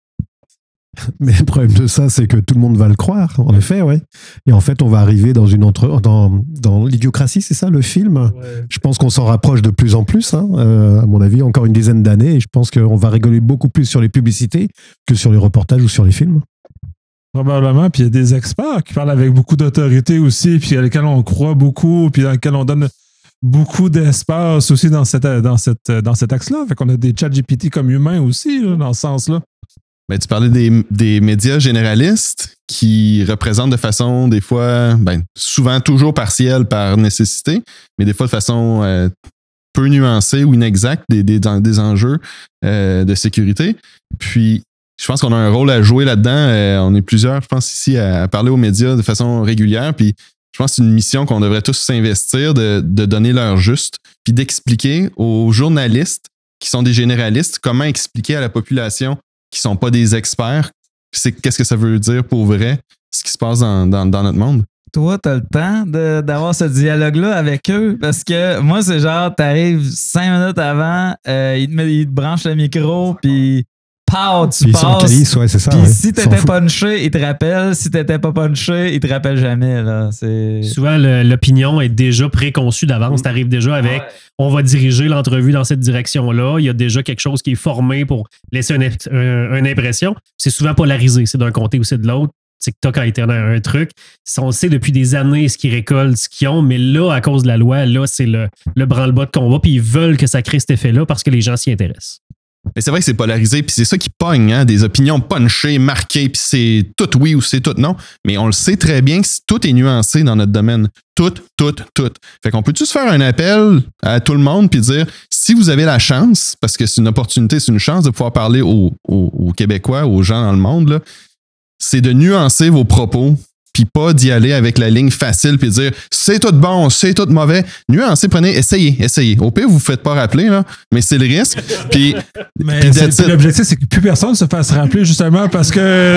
Mais le problème de ça, c'est que tout le monde va le croire, en effet, ouais. Et en fait, on va arriver dans une entre... dans, dans l'Idiocratie, c'est ça, le film. Ouais. Je pense qu'on s'en rapproche de plus en plus, hein, euh, à mon avis, encore une dizaine d'années. Et je pense qu'on va rigoler beaucoup plus sur les publicités que sur les reportages ou sur les films. Probablement. Puis il y a des experts qui parlent avec beaucoup d'autorité aussi, puis à lesquels on croit beaucoup, puis dans lesquels on donne beaucoup d'espace aussi dans, cette, dans, cette, dans cet axe-là. Fait qu'on a des ChatGPT comme humains aussi, là, dans ce sens-là. Ben, tu parlais des, des médias généralistes qui représentent de façon, des fois, ben, souvent toujours partielle par nécessité, mais des fois de façon euh, peu nuancée ou inexacte des, des, des enjeux euh, de sécurité. Puis, je pense qu'on a un rôle à jouer là-dedans. Euh, on est plusieurs, je pense, ici à, à parler aux médias de façon régulière. Puis, je pense que c'est une mission qu'on devrait tous s'investir de, de donner l'heure juste, puis d'expliquer aux journalistes qui sont des généralistes comment expliquer à la population qui ne sont pas des experts c'est, qu'est-ce que ça veut dire pour vrai, ce qui se passe dans, dans, dans notre monde. Toi, t'as le temps de, d'avoir ce dialogue-là avec eux? Parce que moi, c'est genre, t'arrives cinq minutes avant, euh, ils, te, ils te branchent le micro, puis pow, tu puis passes. Ils ouais, c'est ça. Puis ouais. si t'étais punché, ils te rappellent. Si t'étais pas punché, ils te rappellent jamais. Là. C'est... Souvent, le, l'opinion est déjà préconçue d'avance. T'arrives déjà avec, ouais. On va diriger l'entrevue dans cette direction-là. Il y a déjà quelque chose qui est formé pour laisser une, un, une impression. C'est souvent polarisé. C'est d'un côté ou c'est de l'autre. TikTok a été un, un truc. On sait depuis des années ce qu'ils récoltent, ce qu'ils ont, mais là, à cause de la loi, là, c'est le, le branle-bas de combat, puis ils veulent que ça crée cet effet-là parce que les gens s'y intéressent. Mais c'est vrai que c'est polarisé, puis c'est ça qui pogne, hein, des opinions punchées, marquées, puis c'est tout oui ou c'est tout non. Mais on le sait très bien que tout est nuancé dans notre domaine. Tout, tout, tout. Fait qu'on peut-tu se faire un appel à tout le monde puis dire, si vous avez la chance, parce que c'est une opportunité, c'est une chance de pouvoir parler aux, aux, aux Québécois, aux gens dans le monde, là, c'est de nuancer vos propos, puis pas d'y aller avec la ligne facile puis dire c'est tout bon, c'est tout mauvais. Nuancez, prenez, essayez, essayez. Au pire, vous ne vous faites pas rappeler, là, mais c'est le risque. Puis, mais puis c'est, puis l'objectif, c'est que plus personne ne se fasse rappeler justement parce que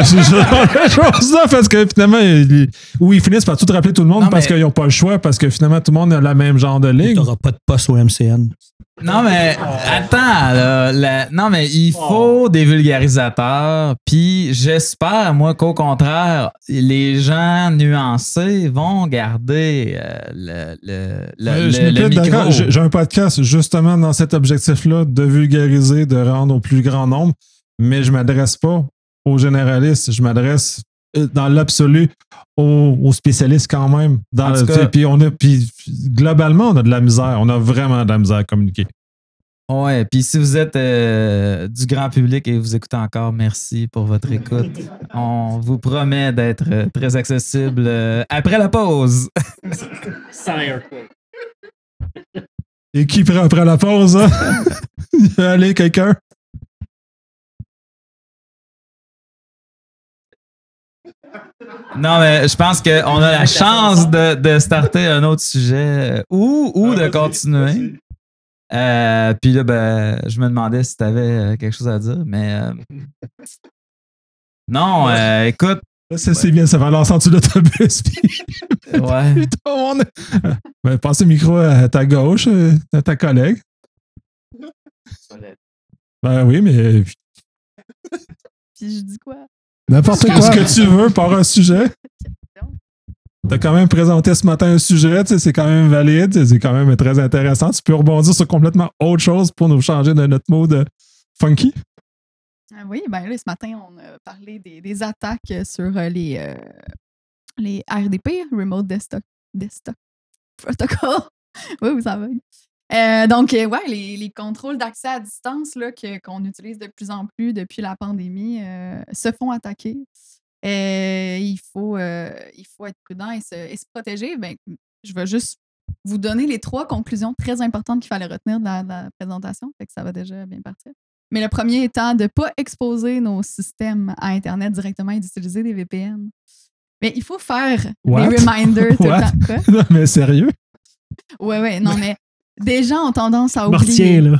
ça, parce que finalement, ils, ou ils finissent par tout rappeler tout le monde non, parce qu'ils n'ont pas le choix, parce que finalement, tout le monde a le même genre de ligne. Tu n'auras pas de poste au M C N. Non, mais attends, là, la, non, mais il faut des vulgarisateurs, puis j'espère, moi, qu'au contraire, les gens nuancés vont garder euh, le, le, le, je le, le micro. D'accord. J'ai, j'ai un podcast justement dans cet objectif-là de vulgariser, de rendre au plus grand nombre, mais je ne m'adresse pas aux généralistes, je m'adresse dans l'absolu aux, aux spécialistes quand même. Dans le, cas, puis on a, puis globalement, on a de la misère. On a vraiment de la misère à communiquer. Ouais, puis si vous êtes euh, du grand public et vous écoutez encore, merci pour votre écoute. On vous promet d'être très accessible euh, après la pause. Sans airquote. Et qui prend après la pause, hein? Allez, quelqu'un. Non, mais je pense qu'on a la chance de, de starter un autre sujet euh, ou, ou de continuer. Euh, Puis là, ben, je me demandais si tu avais quelque chose à dire, mais. Euh... Non, euh, écoute. Là, c'est ouais. bien, ça va lancer en dessous de l'autobus. Puis... ouais. Putain, on... ben, passe le micro à ta gauche, à ta collègue. Ben oui, mais. Puis je dis quoi? N'importe quoi. Ce que tu veux par un sujet. T'as quand même présenté ce matin un sujet, c'est quand même valide, c'est quand même très intéressant. Tu peux rebondir sur complètement autre chose pour nous changer de notre mode funky. Ah oui, ben là, ce matin, on a parlé des, des attaques sur les, euh, les R D P, Remote Desktop, Desktop Protocol. Oui, vous savez. Euh, donc, euh, ouais, les, les contrôles d'accès à distance là, que, qu'on utilise de plus en plus depuis la pandémie euh, se font attaquer. Euh, il, faut, euh, il faut être prudent et se, et se protéger. Ben, je vais juste vous donner les trois conclusions très importantes qu'il fallait retenir de la, de la présentation. Fait que ça va déjà bien partir. Mais le premier étant de ne pas exposer nos systèmes à Internet directement et d'utiliser des V P N. Mais il faut faire What? des reminders tout le temps. Quoi? Non, mais sérieux? Ouais, ouais, non, mais des gens ont tendance à Mortier, oublier. là.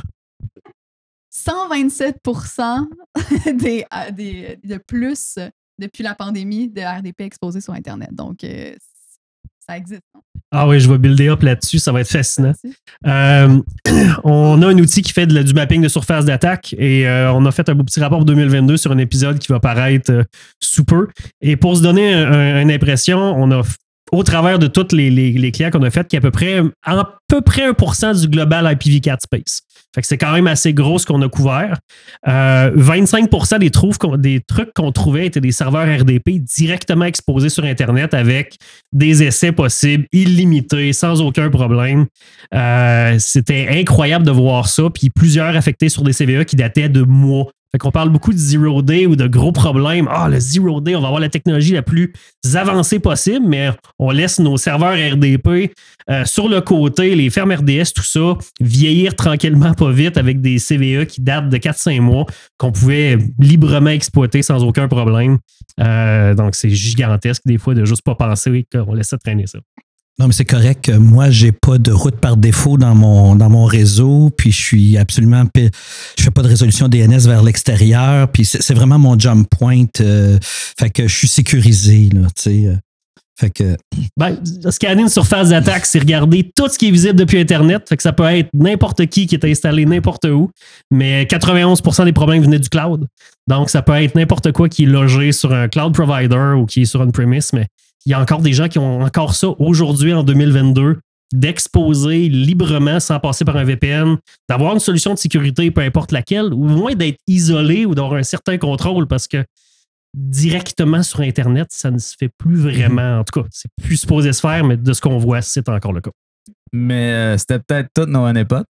cent vingt-sept pour cent des, des, de plus depuis la pandémie de R D P exposés sur Internet. Donc, euh, ça existe. Non? Ah oui, je vais builder up là-dessus, ça va être fascinant. Euh, on a un outil qui fait de, du mapping de surface d'attaque et euh, on a fait un beau petit rapport pour deux mille vingt-deux sur un épisode qui va paraître euh, sous peu. Et pour se donner un, un, une impression, on a au travers de tous les, les, les clients qu'on a fait, qui est à peu près, à peu près un pour cent du global I P v quatre space. Fait que c'est quand même assez gros ce qu'on a couvert. Euh, vingt-cinq pour cent des, trouves, des trucs qu'on trouvait étaient des serveurs R D P directement exposés sur Internet avec des essais possibles, illimités, sans aucun problème. Euh, c'était incroyable de voir ça. Puis plusieurs affectés sur des C V E qui dataient de mois. Fait qu'on parle beaucoup de zero day ou de gros problèmes. Ah, le zero day, on va avoir la technologie la plus avancée possible, mais on laisse nos serveurs R D P euh, sur le côté, les fermes R D S, tout ça, vieillir tranquillement pas vite avec des C V E qui datent de quatre à cinq mois qu'on pouvait librement exploiter sans aucun problème. Euh, donc, c'est gigantesque des fois de juste pas penser qu'on laissait traîner ça. Non, mais c'est correct. Moi, j'ai pas de route par défaut dans mon dans mon réseau, puis je suis absolument... Je fais pas de résolution D N S vers l'extérieur, puis c'est, c'est vraiment mon jump point. Euh, fait que je suis sécurisé, là, tu sais. Fait que... Ben, scanner une surface d'attaque, c'est regarder tout ce qui est visible depuis Internet. Fait que ça peut être n'importe qui qui est installé n'importe où, mais quatre-vingt-onze pour cent des problèmes venaient du cloud. Donc, ça peut être n'importe quoi qui est logé sur un cloud provider ou qui est sur on-premise, mais il y a encore des gens qui ont encore ça aujourd'hui, en deux mille vingt-deux, d'exposer librement sans passer par un V P N, d'avoir une solution de sécurité, peu importe laquelle, ou au moins d'être isolé ou d'avoir un certain contrôle parce que directement sur Internet, ça ne se fait plus vraiment. En tout cas, c'est plus supposé se faire, mais de ce qu'on voit, c'est encore le cas. Mais euh, c'était peut-être toutes nos honeypots.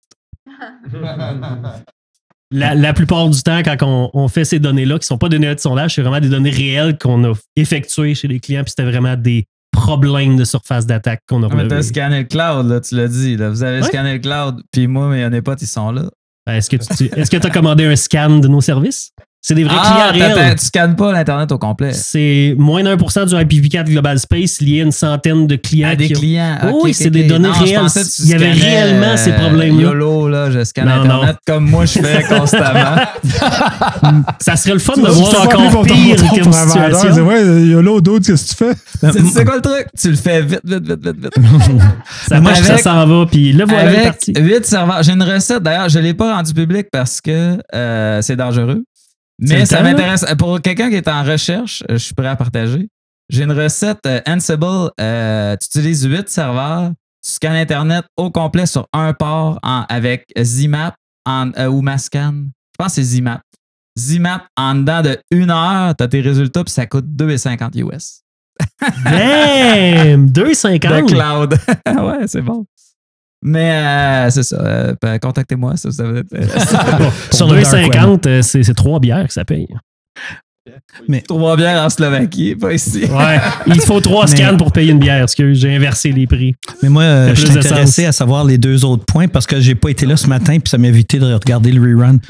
La, la plupart du temps, quand on, on fait ces données-là, qui ne sont pas des données de sondage, c'est vraiment des données réelles qu'on a effectuées chez les clients, puis c'était vraiment des problèmes de surface d'attaque qu'on a relevés. Tu as scanné le cloud, là, tu l'as dit. Là. Vous avez ouais. scanné le cloud, puis moi, mes honeypots, ils sont là. Est-ce que tu est-ce que tu as commandé un scan de nos services? C'est des vrais ah, clients réels. Tu scannes pas l'Internet au complet. C'est moins d'un pour cent du I P v quatre Global Space lié à une centaine de clients. À des ont... clients. Okay, oui, okay, c'est okay. des données non, réelles. Il y avait réellement euh, ces problèmes-là. YOLO, là, je scanne non, Internet non. comme moi je fais constamment. Ça serait le fun de voir encore pire que une situation. C'est ouais, YOLO, d'autres, qu'est-ce que tu fais? C'est, c'est quoi le truc? Tu le fais vite, vite, vite, vite, vite. Ça marche, ça s'en va, puis le voilà, avec parti. huit serveurs. J'ai une recette, d'ailleurs, je ne l'ai pas rendue publique parce que euh, c'est dangereux. Mais ça m'intéresse. Pour quelqu'un qui est en recherche, je suis prêt à partager. J'ai une recette euh, Ansible. Euh, tu utilises huit serveurs, tu scannes Internet au complet sur un port en, avec Zmap en, euh, ou Mascan. Je pense que c'est Zmap. Zmap, en dedans de une heure, tu as tes résultats puis ça coûte deux virgule cinquante U S. Damn! deux virgule cinquante? De cloud. Ouais, c'est bon. Mais euh, c'est ça. Euh, contactez-moi si vous avez. Sur deux virgule cinquante, c'est, c'est trois bières que ça paye. Mais, Trois bières en Slovaquie, pas ici. Ouais. Il faut trois Mais- scans pour payer une bière, parce que j'ai inversé les prix. mais moi, euh, Ça fait je suis plus de intéressé sens. à savoir les deux autres points parce que j'ai pas été là ce matin puis ça m'a évité de regarder le rerun.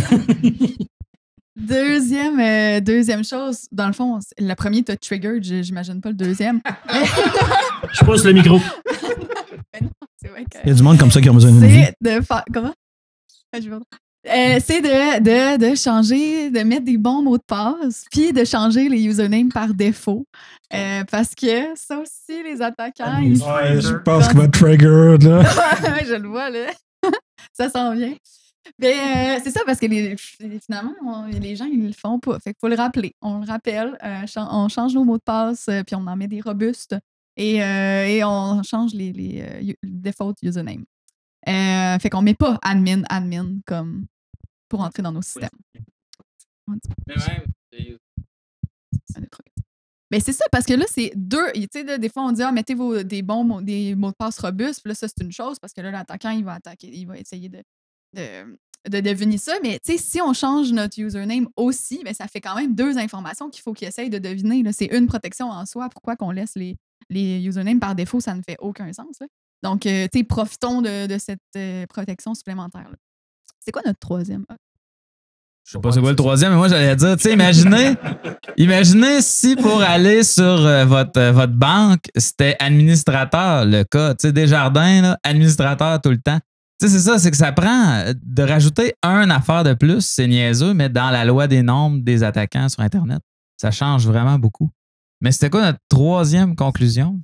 Deuxième, euh, deuxième chose, dans le fond, c'est- le premier t'a triggered, j- j'imagine pas le deuxième. Je pousse le micro. Mais non, c'est vrai que- Il y a du monde comme ça qui ont besoin d'une vie. C'est de faire. Comment? Ah, je vais- Euh, c'est de, de, de changer, de mettre des bons mots de passe, puis de changer les usernames par défaut. Euh, parce que ça aussi, les attaquants, ils Ouais, je pense qu'il va trigger, là. Ouais, je le vois, là. Ça s'en vient. Mais euh, c'est ça, parce que les, finalement, on- les gens, ils le font pas. Fait qu'il faut le rappeler. On le rappelle, euh, cha- on change nos mots de passe, euh, puis on en met des robustes et, euh, et on change les, les euh, u- default username. Euh, fait qu'on met pas admin, admin comme pour entrer dans nos systèmes. Mais même, Un des trucs. Mais c'est ça, parce que là, c'est deux. Tu sais, là, des fois, on dit, ah, mettez vos, des bons mots, des mots de passe robustes. Puis là, ça, c'est une chose, parce que là, l'attaquant, il va attaquer, il va essayer de, de, de deviner ça. Mais tu sais, si on change notre username aussi, ben, ça fait quand même deux informations qu'il faut qu'il essaye de deviner. Là. C'est une protection en soi. Pourquoi qu'on laisse les, les usernames par défaut, ça ne fait aucun sens. Là. Donc, euh, tu sais, profitons de, de cette euh, protection supplémentaire. Là. C'est quoi notre troisième? Ah, je sais pas c'est quoi le troisième, mais moi j'allais dire, tu sais, imaginez, imaginez si pour aller sur euh, votre, euh, votre banque, c'était administrateur le cas. Tu sais, Desjardins, là, administrateur tout le temps. Tu sais, c'est ça, c'est que ça prend euh, de rajouter une affaire de plus, c'est niaiseux, mais dans la loi des nombres des attaquants sur Internet, ça change vraiment beaucoup. Mais c'était quoi notre troisième conclusion?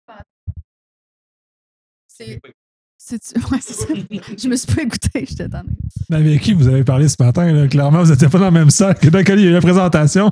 C'est. c'est- Ouais, c'est ça. Je me suis pas écoutée, j'étais tannée. Mais avec qui vous avez parlé ce matin, là? Clairement, vous n'étiez pas dans la même salle que dans laquelle il y a eu la présentation.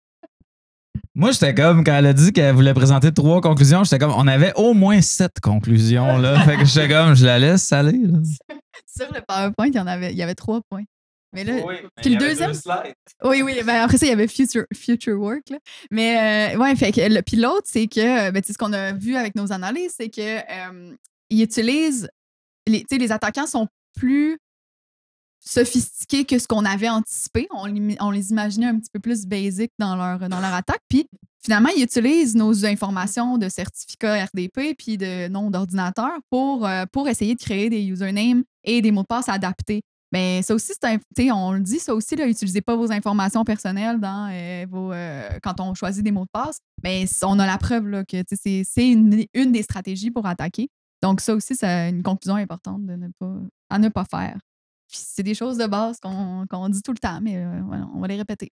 Moi, j'étais comme, quand elle a dit qu'elle voulait présenter trois conclusions, j'étais comme, on avait au moins sept conclusions, là. Fait que j'étais comme, je la laisse aller, là. Sur le PowerPoint, il y en avait, il y avait trois points. Mais là, mais puis le deuxième. Oui, oui. Ben après ça, il y avait Future, future Work. Là. Mais euh, ouais, fait que le, puis l'autre, c'est que, ben, tu sais, ce qu'on a vu avec nos analyses, c'est que euh, ils utilisent, les, tu sais, les attaquants sont plus sophistiqués que ce qu'on avait anticipé. On, les- on les imaginait un petit peu plus basic dans leur, dans leur attaque. Puis finalement, ils utilisent nos informations de certificats R D P puis de nom d'ordinateur pour, euh, pour essayer de créer des usernames et des mots de passe adaptés. Mais ça aussi, c'est un, tu sais, on le dit, ça aussi, là, utilisez pas vos informations personnelles dans, euh, vos, euh, quand on choisit des mots de passe. Mais on a la preuve là, que tu sais, c'est c'est une, une des stratégies pour attaquer. Donc, ça aussi, c'est une conclusion importante de ne pas, à ne pas faire. Puis c'est des choses de base qu'on qu'on dit tout le temps, mais euh, voilà, on va les répéter.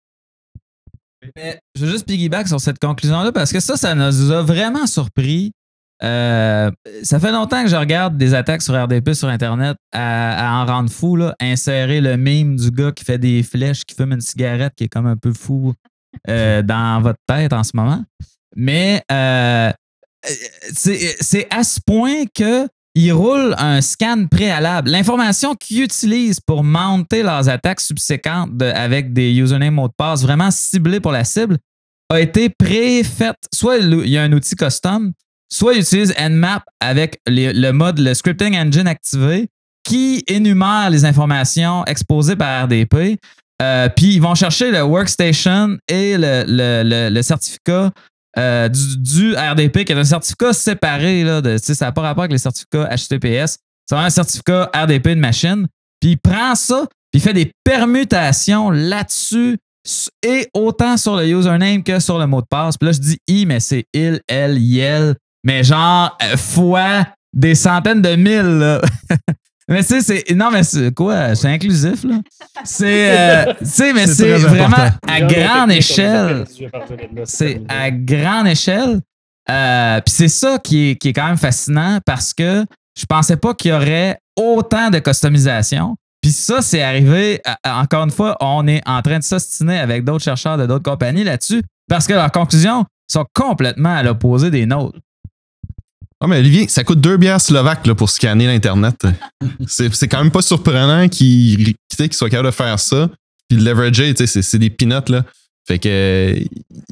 Mais je veux juste piggyback sur cette conclusion-là parce que ça, ça nous a vraiment surpris. Euh, ça fait longtemps que je regarde des attaques sur R D P sur Internet à, à en rendre fou, là. Insérer le meme du gars qui fait des flèches, qui fume une cigarette, qui est comme un peu fou euh, dans votre tête en ce moment. Mais euh, c'est c'est à ce point que ils roulent un scan préalable. L'information qu'ils utilisent pour monter leurs attaques subséquentes de- avec des usernames mots de passe vraiment ciblés pour la cible a été préfaite. Soit il y a un outil custom, soit ils utilisent Nmap avec les- le mode, le scripting engine activé qui énumère les informations exposées par R D P. Euh, Puis ils vont chercher le workstation et le, le, le, le certificat Euh, du, du R D P, qui est un certificat séparé. Là, de, ça n'a pas rapport avec les certificats H T T P S. C'est vraiment un certificat R D P de machine. Puis il prend ça, puis il fait des permutations là-dessus, et autant sur le username que sur le mot de passe. Puis là, je dis I, mais c'est il, elle, yel, mais genre euh, fois des centaines de mille. Là. Mais tu sais, c'est. Non, mais c'est quoi? C'est inclusif, là. C'est. Euh, tu sais, mais C'est c'est très vraiment important. à grande échelle. C'est à grande échelle. Euh, Puis c'est ça qui est, qui est quand même fascinant parce que je pensais pas qu'il y aurait autant de customisation. Puis ça, c'est arrivé. à- à- encore une fois, on est en train de s'ostiner avec d'autres chercheurs de d'autres compagnies là-dessus parce que leurs conclusions sont complètement à l'opposé des nôtres. Ah, mais Olivier, ça coûte deux bières slovaques là, pour scanner l'Internet. c'est, c'est quand même pas surprenant qu'ils, tu sais, qu'ils soient capables de faire ça. Puis de leverager, tu sais, c'est, c'est des peanuts, là. Fait que.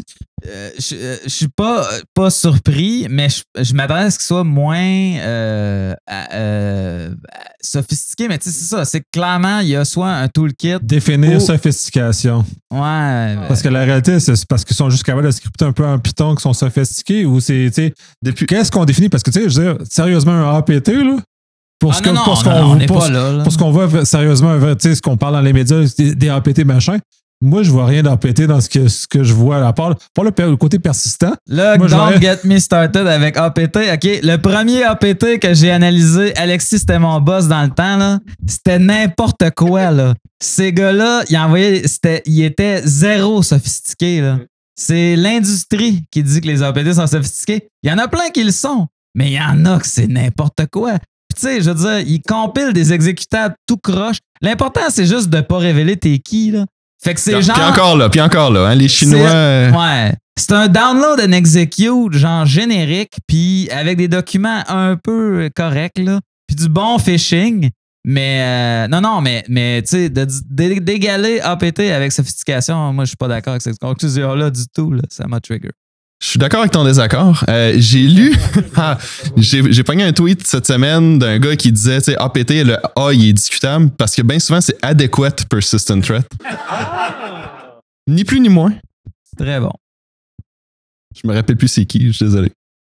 euh, je, euh, je suis pas, pas surpris, mais je, je m'attendais à ce qu'il soit moins euh, euh, sophistiqué. Mais tu sais, c'est ça. C'est que clairement, il y a soit un toolkit. Définir ou... sophistication. Ouais. Parce que la réalité, c'est parce qu'ils sont juste capables de scripter un peu en Python qui sont sophistiqués ou c'est, tu sais, depuis qu'est-ce qu'on définit? Parce que, tu sais, je veux dire, sérieusement, un A P T, là, pour ah, ce que, non, non, pour ce non, qu'on, non, on n'est pour, pas là, là. pour ce qu'on voit sérieusement, tu sais, ce qu'on parle dans les médias, des, des A P T machin. Moi, je vois rien d'A P T dans ce que, ce que je vois, à part, pas le, le côté persistant. Là, Moi, don't get me started avec A P T. OK, le premier A P T que j'ai analysé, Alexis, c'était mon boss dans le temps, là. C'était n'importe quoi, là. Ces gars-là, ils envoyaient, c'était, ils étaient zéro sophistiqués, là. C'est l'industrie qui dit que les A P T sont sophistiqués. Il y en a plein qui le sont, mais il y en a que c'est n'importe quoi. Puis, tu sais, je veux dire, ils compilent des exécutables tout croche. L'important, c'est juste de pas révéler t'es qui, là. Fait que c'est puis, genre. Puis encore là, puis encore là, hein, les Chinois. Euh... Ouais. C'est un download and execute, genre générique, puis avec des documents un peu corrects, là. Puis du bon phishing. Mais euh, non, non, mais, mais tu sais, d'égaler A P T avec sophistication, moi, je suis pas d'accord avec cette conclusion-là du tout, là. Ça m'a trigger. Je suis d'accord avec ton désaccord. Euh, j'ai lu, ah, j'ai, j'ai pogné un tweet cette semaine d'un gars qui disait, tu sais, A P T, le A, il est discutable parce que bien souvent, c'est Adequate Persistent Threat. Ni plus ni moins. Très bon. Je me rappelle plus c'est qui, je suis désolé.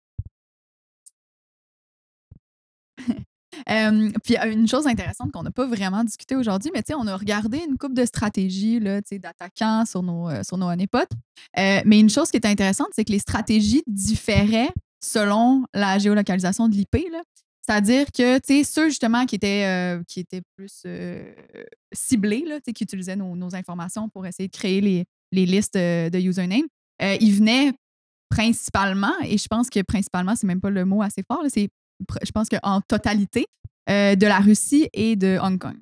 Euh, puis une chose intéressante qu'on n'a pas vraiment discuté aujourd'hui, mais tu sais, on a regardé une couple de stratégies là, tu sais, d'attaquants sur nos, euh, sur nos honeypots. Euh, mais une chose qui est intéressante, c'est que les stratégies différaient selon la géolocalisation de l'I P. Là. C'est-à-dire que tu sais, ceux justement qui étaient, euh, qui étaient plus euh, ciblés, là, tu sais, qui utilisaient nos, nos informations pour essayer de créer les, les listes de, de username, euh, ils venaient principalement, et je pense que principalement, c'est même pas le mot assez fort, là, c'est je pense qu'en totalité, euh, de la Russie et de Hong Kong.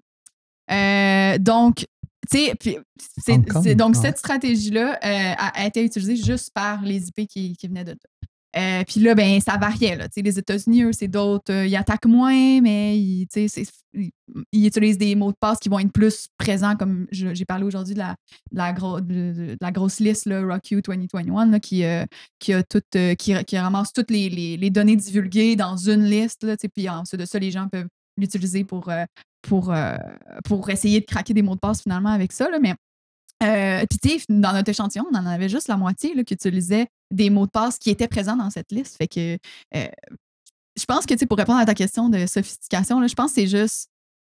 Euh, donc, tu sais, c'est, c'est, donc cette stratégie-là euh, a, a été utilisée juste par les I P qui, qui venaient de là. Euh, puis là, ben, ça variait. Là. Les États-Unis, eux, c'est d'autres. Euh, ils attaquent moins, mais ils, c'est, ils, ils utilisent des mots de passe qui vont être plus présents, comme je, j'ai parlé aujourd'hui de la, de la, gros, de, de la grosse liste, là, RockU vingt vingt et un, là, qui, euh, qui, a tout, euh, qui, qui ramasse toutes les, les, les données divulguées dans une liste. Là, puis ensuite de ça, les gens peuvent l'utiliser pour, euh, pour, euh, pour essayer de craquer des mots de passe finalement avec ça. Là, mais Euh, Puis, tu sais, dans notre échantillon, on en avait juste la moitié là, qui utilisait des mots de passe qui étaient présents dans cette liste. Fait que euh, je pense que, tu sais, pour répondre à ta question de sophistication, là, je pense que c'est juste.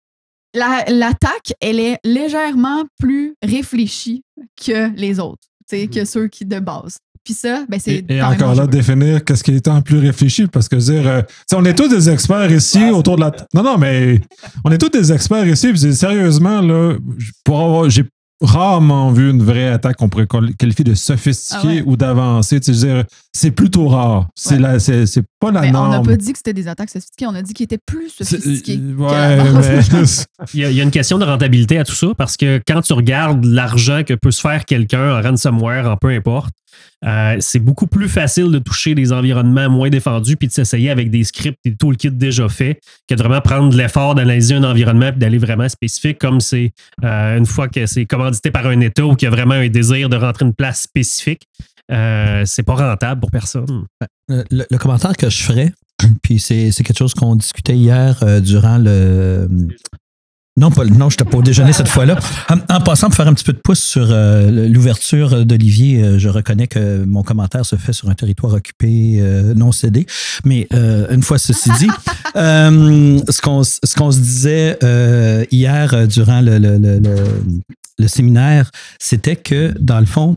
La, l'attaque, elle est légèrement plus réfléchie que les autres, tu sais, mm-hmm. que ceux qui de base. Puis ça, ben c'est. Et, et encore là, définir qu'est-ce qui est en plus réfléchi, parce que dire, euh, on est tous des experts ici ouais, autour de la. Non, non, mais on est tous des experts ici, puis sérieusement, là, pour avoir. J'ai rarement vu une vraie attaque qu'on pourrait qualifier de sophistiquée ah ouais. ou d'avancée. Tu sais, je veux dire, c'est plutôt rare. C'est, ouais. la, c'est, c'est pas la mais norme. On n'a pas dit que c'était des attaques sophistiquées, on a dit qu'ils étaient plus sophistiqués. Ouais, mais... il, y a, il y a une question de rentabilité à tout ça, parce que quand tu regardes l'argent que peut se faire quelqu'un en ransomware, en peu importe, Euh, c'est beaucoup plus facile de toucher des environnements moins défendus puis de s'essayer avec des scripts et des toolkits déjà faits que de vraiment prendre de l'effort d'analyser un environnement puis d'aller vraiment spécifique, comme c'est euh, une fois que c'est commandité par un État ou qu'il y a vraiment un désir de rentrer une place spécifique, euh, c'est pas rentable pour personne. Le, le commentaire que je ferais, puis c'est, c'est quelque chose qu'on discutait hier euh, durant le... Non, pas, non, je n'étais pas au déjeuner cette fois-là. En, en passant, pour faire un petit peu de pouce sur euh, l'ouverture d'Olivier, euh, je reconnais que mon commentaire se fait sur un territoire occupé euh, non cédé. Mais euh, une fois ceci dit, euh, ce, qu'on, ce qu'on se disait euh, hier euh, durant le, le, le, le, le séminaire, c'était que, dans le fond,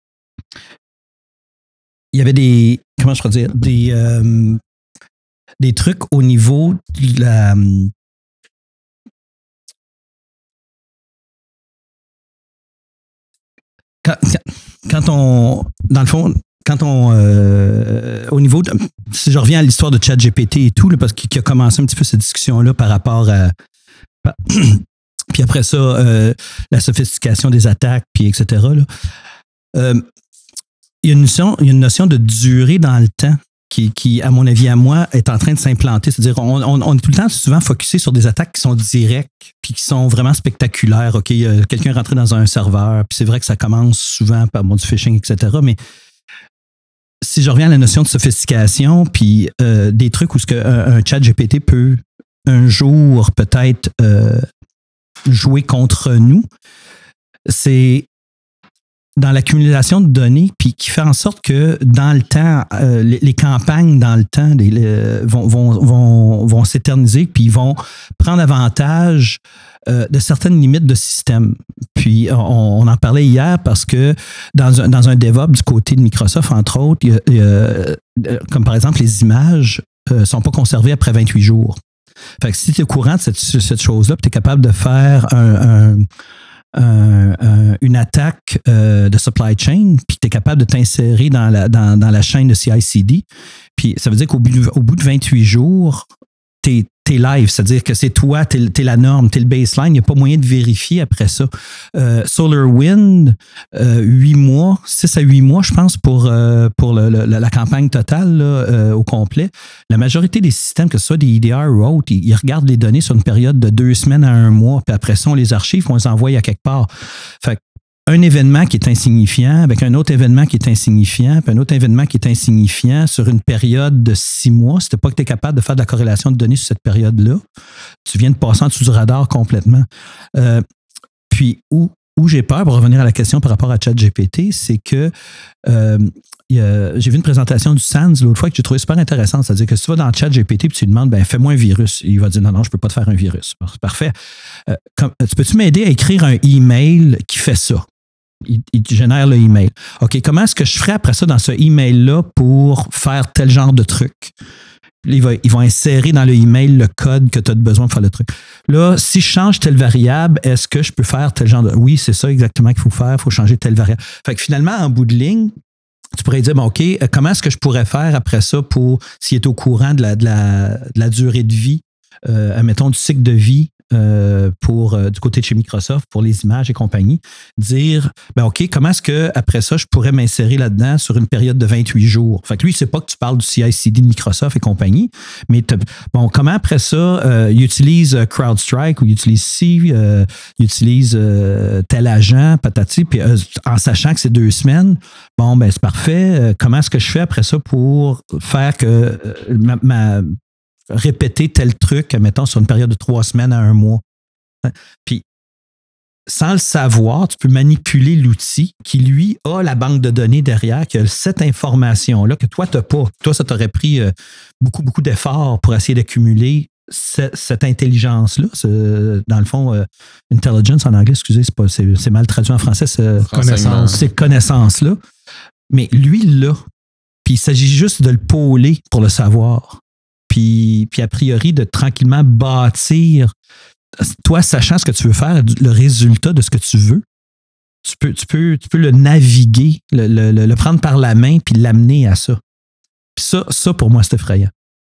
il y avait des, comment je pourrais dire, des, euh, des trucs au niveau de la... Quand, quand on, dans le fond, quand on, euh, au niveau, de, si je reviens à l'histoire de ChatGPT et tout, là, parce qu'il a commencé un petit peu cette discussion-là par rapport à, puis après ça, euh, la sophistication des attaques, puis et cetera. Là, euh, il y a une notion, il y a une notion de durée dans le temps qui, qui, à mon avis, à moi, est en train de s'implanter. C'est-à-dire, on, on, on est tout le temps souvent focusé sur des attaques qui sont directes puis qui sont vraiment spectaculaires. OK, euh, quelqu'un est rentré dans un serveur, puis c'est vrai que ça commence souvent par bon, du phishing, et cetera. Mais si je reviens à la notion de sophistication, puis euh, des trucs où ce que un, un chat G P T peut un jour peut-être euh, jouer contre nous, c'est dans l'accumulation de données, puis qui fait en sorte que dans le temps, euh, les, les campagnes dans le temps les, les, vont, vont, vont, vont s'éterniser, puis ils vont prendre avantage euh, de certaines limites de système. Puis on, on en parlait hier parce que dans un, dans un DevOps du côté de Microsoft, entre autres, il y a, il y a, comme par exemple les images ne euh, sont pas conservées après vingt-huit jours. Fait que si tu es au courant de cette, cette chose-là, tu es capable de faire un, un Un, un, une attaque euh, de supply chain, puis tu es capable de t'insérer dans la, dans, dans la chaîne de C I C D. Puis ça veut dire qu'au bout, au bout de vingt-huit jours, tu es live, c'est-à-dire que c'est toi, tu es la norme, tu es le baseline, il n'y a pas moyen de vérifier après ça. Euh, SolarWind, euh, huit mois, six à huit mois, je pense, pour, euh, pour le, le, la campagne totale là, euh, au complet. La majorité des systèmes, que ce soit des E D R ou autres, ils, ils regardent les données sur une période de deux semaines à un mois, puis après ça, on les archive, on les envoie à quelque part. Fait un événement qui est insignifiant, avec un autre événement qui est insignifiant, puis un autre événement qui est insignifiant sur une période de six mois, si tu n'es pas que tu es capable de faire de la corrélation de données sur cette période-là, tu viens de passer en dessous du radar complètement. Euh, puis, où, où j'ai peur, pour revenir à la question par rapport à ChatGPT, c'est que euh, y a, j'ai vu une présentation du SANS l'autre fois que j'ai trouvé super intéressante. C'est-à-dire que si tu vas dans ChatGPT et tu lui demandes, ben, fais-moi un virus, il va dire, non, non, je ne peux pas te faire un virus. Parfait. Euh, comme, tu peux-tu m'aider à écrire un email qui fait ça? Il, il génère le email. OK, comment est-ce que je ferais après ça dans ce email-là pour faire tel genre de truc? Il va, ils vont insérer dans le email le code que tu as besoin pour faire le truc. Là, si je change telle variable, est-ce que je peux faire tel genre de... Oui, c'est ça exactement qu'il faut faire, il faut changer telle variable. Fait que finalement, en bout de ligne, tu pourrais dire, bon, OK, comment est-ce que je pourrais faire après ça pour, s'il est au courant de la, de la, de la durée de vie, euh, admettons, du cycle de vie, Euh, pour euh, du côté de chez Microsoft, pour les images et compagnie, dire, ben OK, comment est-ce que après ça, je pourrais m'insérer là-dedans sur une période de vingt-huit jours? Fait que lui, il ne sait pas que tu parles du C I C D de Microsoft et compagnie, mais bon, comment après ça, euh, il utilise CrowdStrike ou il utilise ci, euh, il utilise euh, tel agent, patati, puis euh, en sachant que c'est deux semaines, bon, ben c'est parfait. Euh, comment est-ce que je fais après ça pour faire que euh, ma, ma répéter tel truc, mettons, sur une période de trois semaines à un mois. Puis, sans le savoir, tu peux manipuler l'outil qui, lui, a la banque de données derrière, qui a cette information-là que toi, tu n'as pas. Toi, ça t'aurait pris euh, beaucoup, beaucoup d'efforts pour essayer d'accumuler ce, cette intelligence-là. C'est, dans le fond, euh, intelligence en anglais, excusez, c'est, pas, c'est, c'est mal traduit en français, c'est connaissance. C'est connaissance-là. Mais lui, là, puis il s'agit juste de le pôler pour le savoir. Puis, puis a priori, de tranquillement bâtir, toi, sachant ce que tu veux faire, le résultat de ce que tu veux, tu peux, tu peux, tu peux le naviguer, le, le, le prendre par la main puis l'amener à ça. Puis ça, ça, pour moi, c'est effrayant.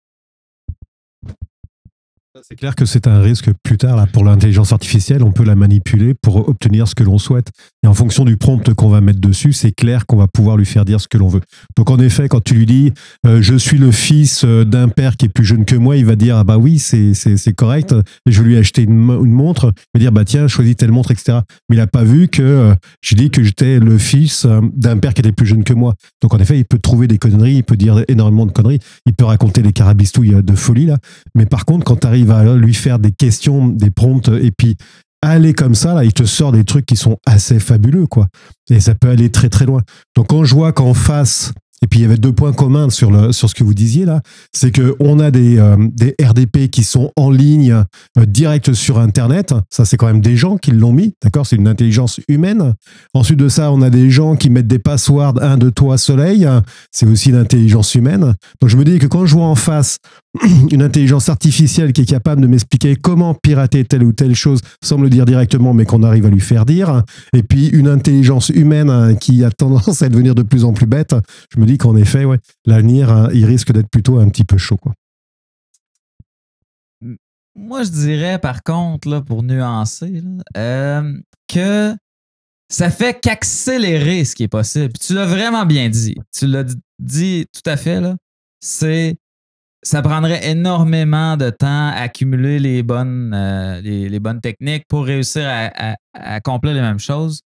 C'est clair que c'est un risque plus tard là, pour l'intelligence artificielle, on peut la manipuler pour obtenir ce que l'on souhaite. Et en fonction du prompt qu'on va mettre dessus, c'est clair qu'on va pouvoir lui faire dire ce que l'on veut. Donc en effet, quand tu lui dis euh, « je suis le fils d'un père qui est plus jeune que moi », il va dire « ah bah oui, c'est, c'est, c'est correct, je vais lui acheter une, une montre », il va dire « bah tiens, choisis telle montre, et cetera » Mais il n'a pas vu que euh, je dis que j'étais le fils d'un père qui était plus jeune que moi. Donc en effet, il peut trouver des conneries, il peut dire énormément de conneries, il peut raconter des carabistouilles de folie là. Mais par contre, quand tu arrives à lui faire des questions, des prompts, et puis aller comme ça, là, il te sort des trucs qui sont assez fabuleux, quoi. Et ça peut aller très très loin. Donc quand je vois qu'en face, et puis il y avait deux points communs sur, le, sur ce que vous disiez là, c'est qu'on a des, euh, des R D P qui sont en ligne, euh, direct sur Internet. Ça, c'est quand même des gens qui l'ont mis, d'accord? C'est une intelligence humaine. Ensuite de ça, on a des gens qui mettent des passwords, un de toi soleil. C'est aussi l'intelligence humaine. Donc je me dis que quand je vois en face une intelligence artificielle qui est capable de m'expliquer comment pirater telle ou telle chose sans me le dire directement, mais qu'on arrive à lui faire dire, et puis une intelligence humaine hein, qui a tendance à devenir de plus en plus bête, je me dis qu'en effet, ouais, l'avenir, hein, il risque d'être plutôt un petit peu chaud, quoi. Moi, je dirais, par contre, là, pour nuancer, là, euh, que ça fait qu'accélérer ce qui est possible. Puis tu l'as vraiment bien dit. Tu l'as dit tout à fait, là. C'est... Ça prendrait énormément de temps à accumuler les bonnes, euh, les, les bonnes techniques pour réussir à, à, à accomplir les mêmes choses.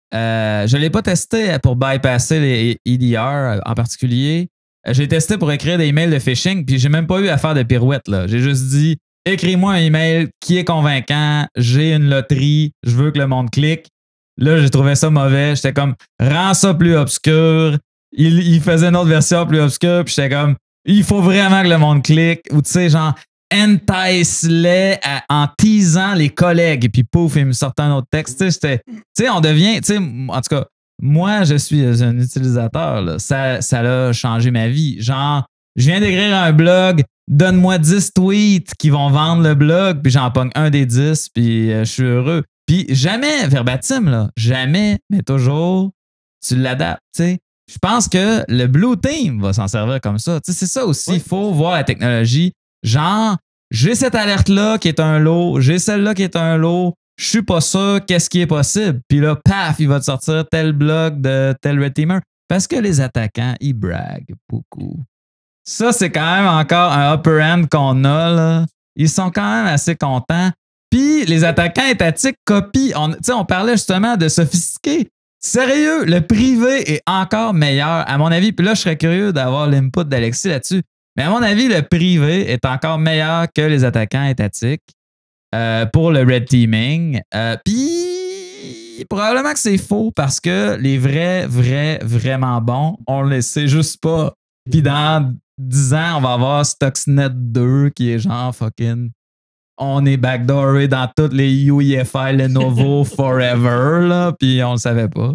Euh, je ne l'ai pas testé pour bypasser les E D R en particulier. J'ai testé pour écrire des emails de phishing, puis j'ai même pas eu à faire de pirouette. Là. J'ai juste dit écris-moi un email qui est convaincant, j'ai une loterie, je veux que le monde clique. Là, j'ai trouvé ça mauvais. J'étais comme rends ça plus obscur. Il, il faisait une autre version plus obscure, puis j'étais comme il faut vraiment que le monde clique. Ou tu sais, genre entice-les à- en teasant les collègues, puis pouf, il me sortait un autre texte. Tu sais, tu sais, on devient, tu sais, en tout cas, moi, je suis un utilisateur. Là. Ça, ça a changé ma vie. Genre, je viens d'écrire un blog, donne-moi dix tweets qui vont vendre le blog, puis j'en pogne un des dix, puis euh, je suis heureux. Puis jamais verbatim, là, jamais, mais toujours, tu l'adaptes, tu sais. Je pense que le Blue Team va s'en servir comme ça. Tu sais, c'est ça aussi, il faut voir la technologie. Genre, j'ai cette alerte-là qui est un lot, j'ai celle-là qui est un lot, je suis pas sûr qu'est-ce qui est possible. Puis là, paf, il va te sortir tel blog de tel Red Teamer. Parce que les attaquants, ils braguent beaucoup. Ça, c'est quand même encore un upper end qu'on a, là. Ils sont quand même assez contents. Puis les attaquants étatiques copient. On, tu sais, on parlait justement de sophistiqué. Sérieux, le privé est encore meilleur, à mon avis. Puis là, je serais curieux d'avoir l'input d'Alexis là-dessus. Mais à mon avis, le privé est encore meilleur que les attaquants étatiques euh, pour le red teaming. Euh, Puis probablement que c'est faux parce que les vrais, vrais, vraiment bons, on le sait juste pas. Puis dans dix ans, on va avoir Stuxnet deux qui est genre fucking... On est backdooré dans toutes les U E F I, Lenovo, forever, là, puis on le savait pas.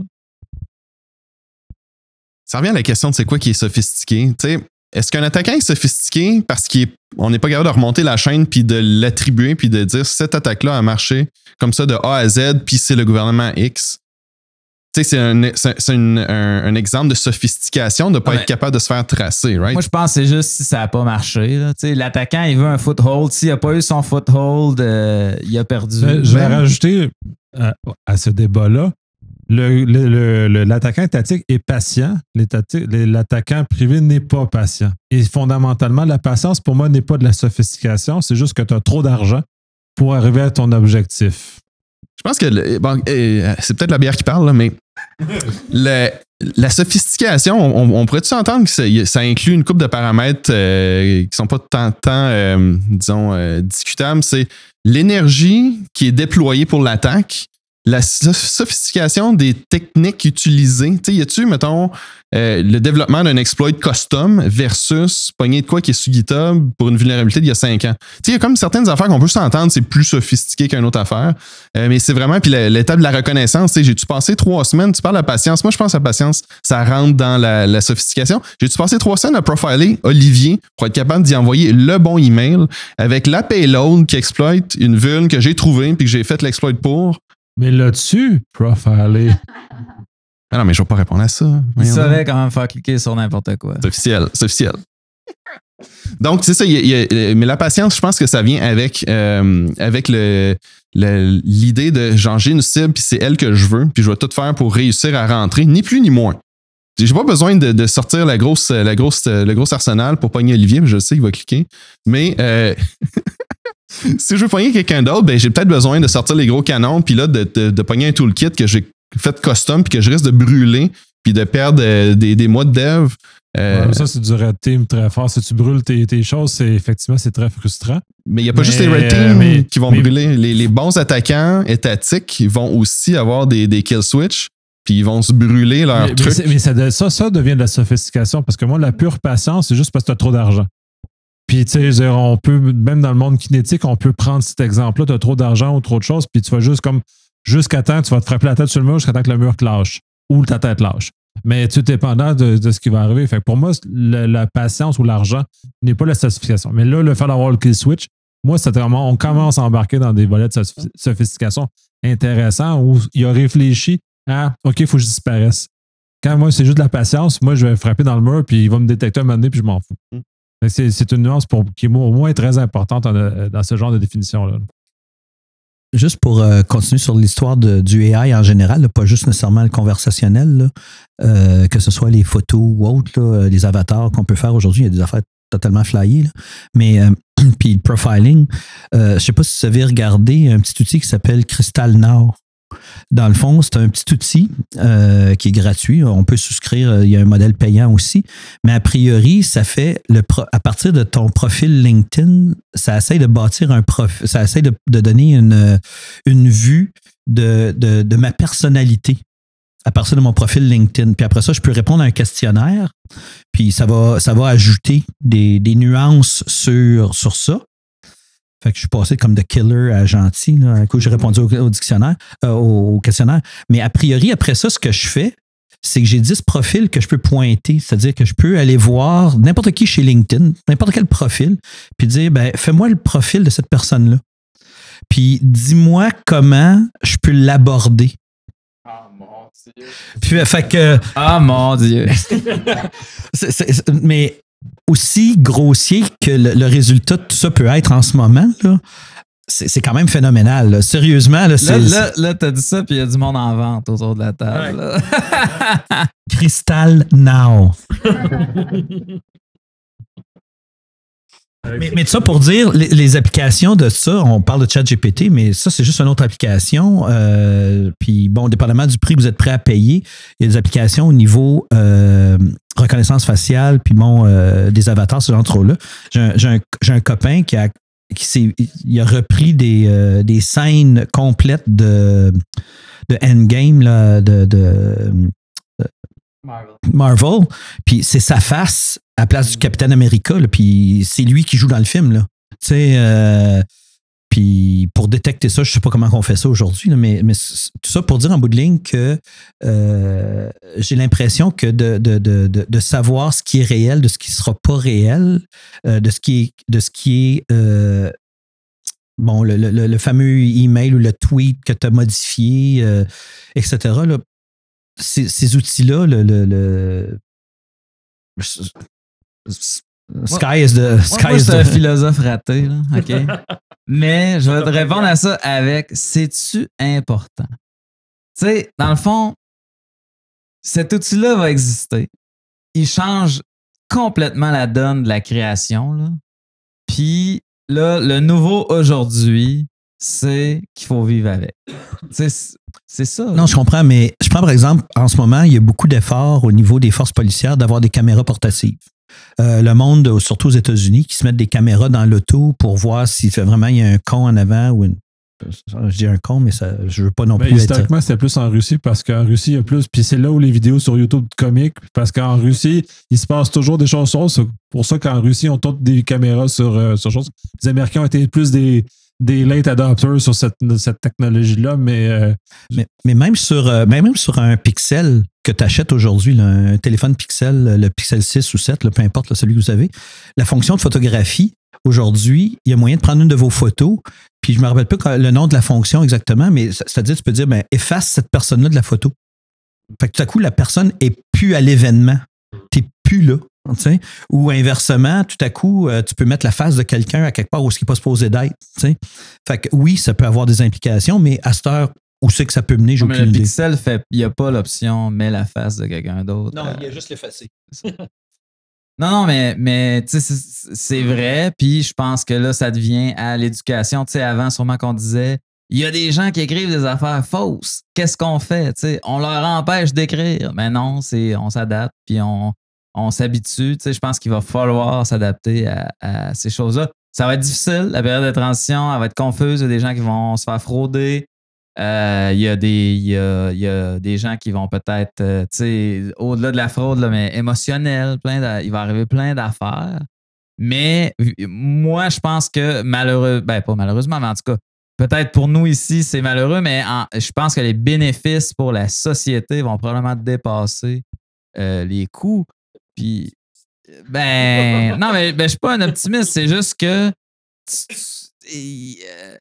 Ça revient à la question de c'est quoi qui est sophistiqué. Tu sais, est-ce qu'un attaquant est sophistiqué parce qu'on n'est pas capable de remonter la chaîne puis de l'attribuer puis de dire cette attaque-là a marché comme ça de A à Z puis c'est le gouvernement X? Tu sais, c'est, un, c'est, c'est une, un, un exemple de sophistication de ne pas Ouais. être capable de se faire tracer, right? Moi, je pense que c'est juste si ça n'a pas marché. Là. Tu sais, l'attaquant, il veut un foothold. S'il n'a pas eu son foothold, euh, il a perdu. Je je vais Même- rajouter à, à ce débat-là, le, le- le- le- l'attaquant étatique est patient, l'étati- l'attaquant privé n'est pas patient. Et fondamentalement, la patience, pour moi, n'est pas de la sophistication, c'est juste que tu as trop d'argent pour arriver à ton objectif. Je pense que le- bon, euh, c'est peut-être la bière qui parle, là, mais le- la sophistication, on, on pourrait-tu entendre que ça, ça inclut une couple de paramètres euh, qui sont pas tant, tant euh, disons, euh, discutables. C'est l'énergie qui est déployée pour l'attaque, la so- sophistication des techniques utilisées. Tu sais, y a-tu, mettons, euh, le développement d'un exploit custom versus pogner de quoi qui est sur GitHub pour une vulnérabilité d'il y a cinq ans? Tu sais, il y a comme certaines affaires qu'on peut s'entendre, c'est plus sophistiqué qu'une autre affaire. Euh, mais c'est vraiment, puis la- l'étape de la reconnaissance, tu sais, j'ai-tu passé trois semaines, tu parles de la patience. Moi, je pense que la patience, ça rentre dans la, la sophistication. J'ai-tu passé trois semaines à profiler Olivier pour être capable d'y envoyer le bon email avec la payload qui exploite une vulne que j'ai trouvée puis que j'ai fait l'exploit pour? Mais là-dessus, profiler. Ah non, mais je vais pas répondre à ça. Il Voyons donc. savait quand même faire cliquer sur n'importe quoi. C'est officiel, c'est officiel. Donc, c'est ça. il y a- il y a- mais la patience, je pense que ça vient avec, euh, avec le, le- l'idée de genre, j'ai une cible, puis c'est elle que je veux, puis je vais tout faire pour réussir à rentrer, ni plus ni moins. J'ai pas besoin de, de sortir la grosse, la grosse, le gros arsenal pour pogner Olivier, mais je sais qu'il va cliquer. Mais euh, si je veux pogner quelqu'un d'autre, ben, j'ai peut-être besoin de sortir les gros canons, puis là, de, de, de pogner un toolkit que j'ai fait custom, puis que je risque de brûler, puis de perdre euh, des, des mois de dev. Euh, Ouais, ça, c'est du red team très fort. Si tu brûles tes, tes choses, c'est effectivement, c'est très frustrant. Mais il n'y a pas Mais, juste les red teams euh, mais- qui vont mais- brûler. Les, les bons attaquants étatiques ils vont aussi avoir des, des kill switch, puis ils vont se brûler leur mais mais, truc. c'est- mais ça, de- ça, ça devient de la sophistication parce que moi, la pure patience, c'est juste parce que tu as trop d'argent. Puis, tu sais, je veux dire, on peut, même dans le monde kinétique, on peut prendre cet exemple-là, tu as trop d'argent ou trop de choses, puis tu vas juste comme, jusqu'à temps, tu vas te frapper la tête sur le mur jusqu'à temps que le mur te lâche ou ta tête lâche. Mais tu es dépendant de, de ce qui va arriver. Fait que pour moi, la, la patience ou l'argent n'est pas la sophistication. Mais là, le fait d'avoir le kill switch, moi, c'est vraiment, on commence à embarquer dans des volets de sophi- sophistication intéressants où il a réfléchi à OK, il faut que je disparaisse. Quand moi, c'est juste de la patience, moi, je vais frapper dans le mur, puis il va me détecter un moment donné, puis je m'en fous. Mm. Fait que C'est, c'est une nuance pour, qui est au moins très importante en- dans ce genre de définition-là. Juste pour euh, continuer sur l'histoire de- du A I en général, là, pas juste nécessairement le conversationnel, là, euh, que ce soit les photos ou autres, là, les avatars qu'on peut faire aujourd'hui, il y a des affaires totalement flyées. Là. Mais euh, puis le profiling, euh, je ne sais pas si vous avez regardé un petit outil qui s'appelle Crystal Now. Dans le fond, c'est un petit outil euh, qui est gratuit. On peut souscrire, il y a un modèle payant aussi. Mais a priori, ça fait le pro- à partir de ton profil LinkedIn, ça essaie de bâtir un profil, ça essaie de, de donner une, une vue de, de, de ma personnalité à partir de mon profil LinkedIn. Puis après ça, je peux répondre à un questionnaire, puis ça va, ça va ajouter des, des nuances sur, sur ça. Fait que je suis passé comme de killer à gentil. Là. Un coup, j'ai répondu au, au dictionnaire, euh, au, au questionnaire. Mais a priori, après ça, ce que je fais, c'est que j'ai dix profils que je peux pointer. C'est-à-dire que je peux aller voir n'importe qui chez LinkedIn, n'importe quel profil, puis dire, ben, fais-moi le profil de cette personne-là. Puis dis-moi comment je peux l'aborder. Ah, mon Dieu. Puis, fait que. Ah, mon Dieu. c'est, c'est, mais aussi grossier que le, le résultat de tout ça peut être en ce moment, là, c'est, c'est quand même phénoménal. Là. Sérieusement, là, c'est. Là, là, là t'as dit ça, puis il y a du monde en vente autour de la table. Ouais. Crystal Now. Mais, mais ça pour dire, les, les applications de ça, on parle de ChatGPT, mais ça, c'est juste une autre application. Euh, puis bon, dépendamment du prix que vous êtes prêt à payer, il y a des applications au niveau euh, reconnaissance faciale, puis bon, euh, des avatars, ce genre de trucs-là. J'ai un, j'ai un, j'ai un copain qui a, qui s'est, il a repris des, euh, des scènes complètes de, de Endgame, là, de, de Marvel. Marvel, puis c'est sa face à la place du Capitaine America, là, puis c'est lui qui joue dans le film, là. Tu sais, euh, puis pour détecter ça, je sais pas comment on fait ça aujourd'hui, là, mais, mais tout ça pour dire en bout de ligne que euh, j'ai l'impression que de, de, de, de, de savoir ce qui est réel, de ce qui sera pas réel, euh, de ce qui est, de ce qui est euh, bon, le, le, le fameux email ou le tweet que tu as modifié, euh, et cetera, là, Ces, ces outils-là, le, le, le Sky is the Sky moi, is c'est un the... philosophe raté, là, OK? Mais je vais te répondre à ça avec c'est-tu important? Tu sais, dans le fond, cet outil-là va exister. Il change complètement la donne de la création, là. Puis là, le nouveau aujourd'hui, c'est qu'il faut vivre avec. C'est, c'est ça. Non, je comprends, mais je prends par exemple, en ce moment, il y a beaucoup d'efforts au niveau des forces policières d'avoir des caméras portatives. Euh, le monde, surtout aux États-Unis, qui se mettent des caméras dans l'auto pour voir si vraiment il y a un con en avant ou une. Je dis un con, mais ça, je veux pas non ben, plus historiquement, être... c'était plus en Russie parce qu'en Russie, il y a plus. Puis c'est là où les vidéos sur YouTube de comiques, parce qu'en Russie, il se passe toujours des choses. C'est pour ça qu'en Russie, on tourne des caméras sur, euh, sur choses. Les Américains ont été plus des. des late adopters sur cette, cette technologie-là, mais, euh, mais... Mais même sur, euh, même sur un Pixel que tu achètes aujourd'hui, là, un téléphone Pixel, le Pixel six ou sept, là, peu importe là, celui que vous avez, la fonction de photographie, aujourd'hui, il y a moyen de prendre une de vos photos, puis je ne me rappelle pas le nom de la fonction exactement, mais c'est-à-dire, tu peux dire, ben, efface cette personne-là de la photo. Fait que tout à coup, la personne n'est plus à l'événement. Tu n'es plus là. T'sais. Ou inversement, tout à coup, euh, tu peux mettre la face de quelqu'un à quelque part où ce qui n'est pas supposé d'être. T'sais. Fait que oui, ça peut avoir des implications, mais à cette heure, où c'est que ça peut mener, j'ai aucune idée. Le idée. Pixel, fait, il n'y a pas l'option « mets la face de quelqu'un d'autre ». Non, il y a juste l'effacer. Non, non, mais, mais tu sais, c'est, c'est vrai. Puis je pense que là, ça devient à l'éducation. Tu sais, avant, sûrement qu'on disait il y a des gens qui écrivent des affaires fausses. Qu'est-ce qu'on fait? Tu sais, on leur empêche d'écrire. Mais non, c'est, on s'adapte, puis on, on s'habitue. Tu sais, je pense qu'il va falloir s'adapter à, à ces choses-là. Ça va être difficile, la période de transition. Elle va être confuse. Il y a des gens qui vont se faire frauder. Euh, il, y a des, il, y a, il y a des gens qui vont peut-être, euh, tu sais, au-delà de la fraude, là, mais émotionnel, plein il va arriver plein d'affaires. Mais moi, je pense que malheureux, ben pas malheureusement, mais en tout cas, peut-être pour nous ici, c'est malheureux, mais en, je pense que les bénéfices pour la société vont probablement dépasser euh, les coûts. Puis, ben, non, mais ben, je suis pas un optimiste, c'est juste que tu, tu, euh,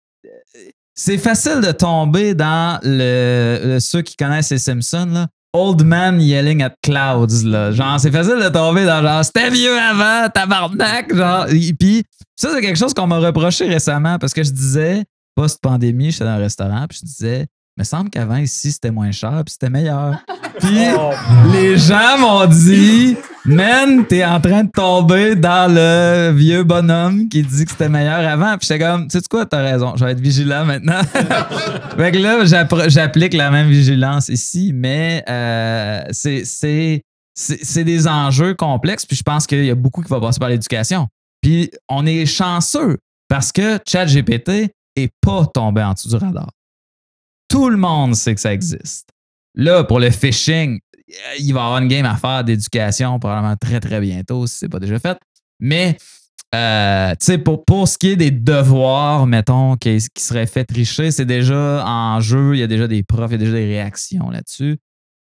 c'est facile de tomber dans le, le ceux qui connaissent les Simpsons, là. Old man yelling at clouds, là. Genre, c'est facile de tomber dans genre, c'était mieux avant, tabarnak, genre. Et puis, ça, c'est quelque chose qu'on m'a reproché récemment parce que je disais, post-pandémie, j'étais dans un restaurant, puis je disais, me semble qu'avant, ici, c'était moins cher puis c'était meilleur. Puis les gens m'ont dit, man, t'es en train de tomber dans le vieux bonhomme qui dit que c'était meilleur avant. Puis j'étais comme, tu sais quoi, t'as raison, je vais être vigilant maintenant. Fait que là, j'appr- j'applique la même vigilance ici, mais euh, c'est, c'est, c'est, c'est des enjeux complexes. Puis je pense qu'il y a beaucoup qui va passer par l'éducation. Puis on est chanceux parce que ChatGPT n'est pas tombé en dessous du radar. Tout le monde sait que ça existe. Là, pour le phishing, il va y avoir une game à faire d'éducation probablement très, très bientôt, si ce n'est pas déjà fait. Mais, euh, tu sais, pour, pour ce qui est des devoirs, mettons, qui, qui seraient fait tricher, c'est déjà en jeu, il y a déjà des profs, il y a déjà des réactions là-dessus.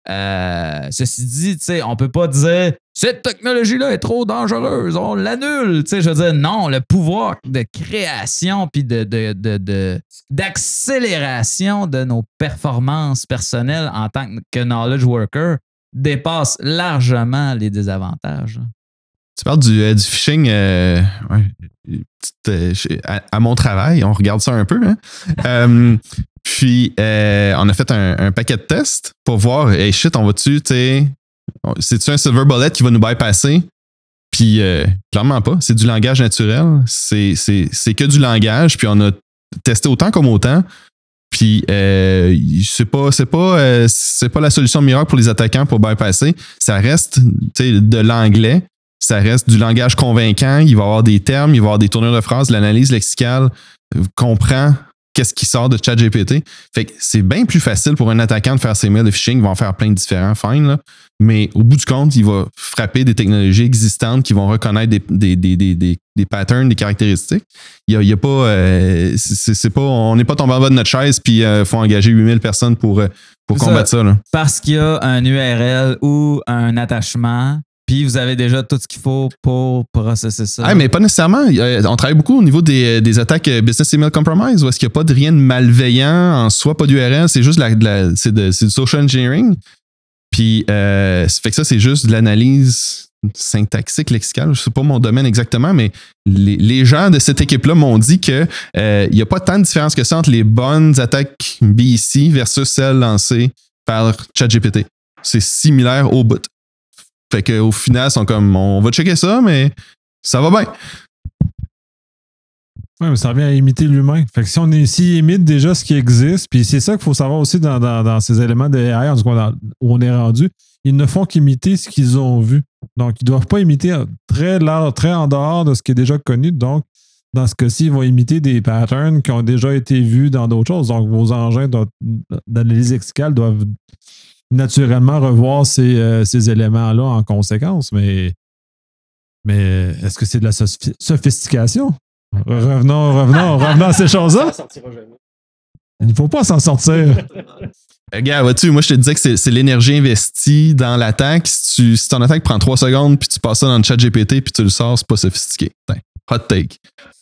Euh, ceci dit, tu sais, on peut pas dire cette technologie-là est trop dangereuse, on l'annule. Tu sais, je veux dire, non, le pouvoir de création puis de, de, de, de, d'accélération de nos performances personnelles en tant que knowledge worker dépasse largement les désavantages. Tu parles du, euh, du phishing euh, ouais, petite, euh, à, à mon travail, on regarde ça un peu. Hein? euh, puis, euh, on a fait un, un paquet de tests pour voir, hey shit, on va-tu, tu sais, c'est-tu un silver bullet qui va nous bypasser? Puis, euh, clairement pas. C'est du langage naturel. C'est, c'est, c'est que du langage. Puis, on a testé autant comme autant. Puis, euh, c'est pas, c'est pas, euh, c'est pas la solution miracle pour les attaquants pour bypasser. Ça reste, tu sais, de l'anglais. Ça reste du langage convaincant. Il va y avoir des termes, il va y avoir des tournures de phrases, l'analyse lexicale comprend qu'est-ce qui sort de ChatGPT. Fait que c'est bien plus facile pour un attaquant de faire ses mails de phishing. Il va en faire plein de différents, fine, là. Mais au bout du compte, il va frapper des technologies existantes qui vont reconnaître des, des, des, des, des, des patterns, des caractéristiques. Il y a, il y a pas, euh, c'est, c'est pas, on n'est pas tombé en bas de notre chaise puis il euh, faut engager huit mille personnes pour, pour combattre ça, ça là. Parce qu'il y a un U R L ou un attachement. Puis vous avez déjà tout ce qu'il faut pour processer ça. Ah, mais pas nécessairement. On travaille beaucoup au niveau des, des attaques business email compromise, où est-ce qu'il n'y a pas de rien de malveillant en soi, pas d'U R L, c'est juste la, de la, c'est, de, c'est du social engineering. Puis euh, ça fait que ça, c'est juste de l'analyse syntaxique, lexicale. Je ne sais pas mon domaine exactement, mais les, les gens de cette équipe-là m'ont dit qu'il euh, n'y a pas tant de différence que ça entre les bonnes attaques B C versus celles lancées par ChatGPT. C'est similaire au bout. Fait qu'au final, ils sont comme, on va checker ça, mais ça va bien. Oui, mais ça revient à imiter l'humain. Fait que si on est, s'il imite déjà ce qui existe, puis c'est ça qu'il faut savoir aussi dans, dans, dans ces éléments de A I, en tout cas dans, où on est rendu, ils ne font qu'imiter ce qu'ils ont vu. Donc, ils ne doivent pas imiter très, très en dehors de ce qui est déjà connu. Donc, dans ce cas-ci, ils vont imiter des patterns qui ont déjà été vus dans d'autres choses. Donc, vos engins doivent, d'analyse lexicale doivent naturellement revoir ces, euh, ces éléments-là en conséquence. Mais, mais est-ce que c'est de la sophistication? Revenons, revenons, revenons à ces choses-là. Il ne faut pas s'en sortir. Regarde, vois-tu, moi je te disais que c'est, c'est l'énergie investie dans l'attaque. Si, tu, si ton attaque prend trois secondes, puis tu passes ça dans le chat G P T, puis tu le sors, c'est pas sophistiqué. T'in, hot take.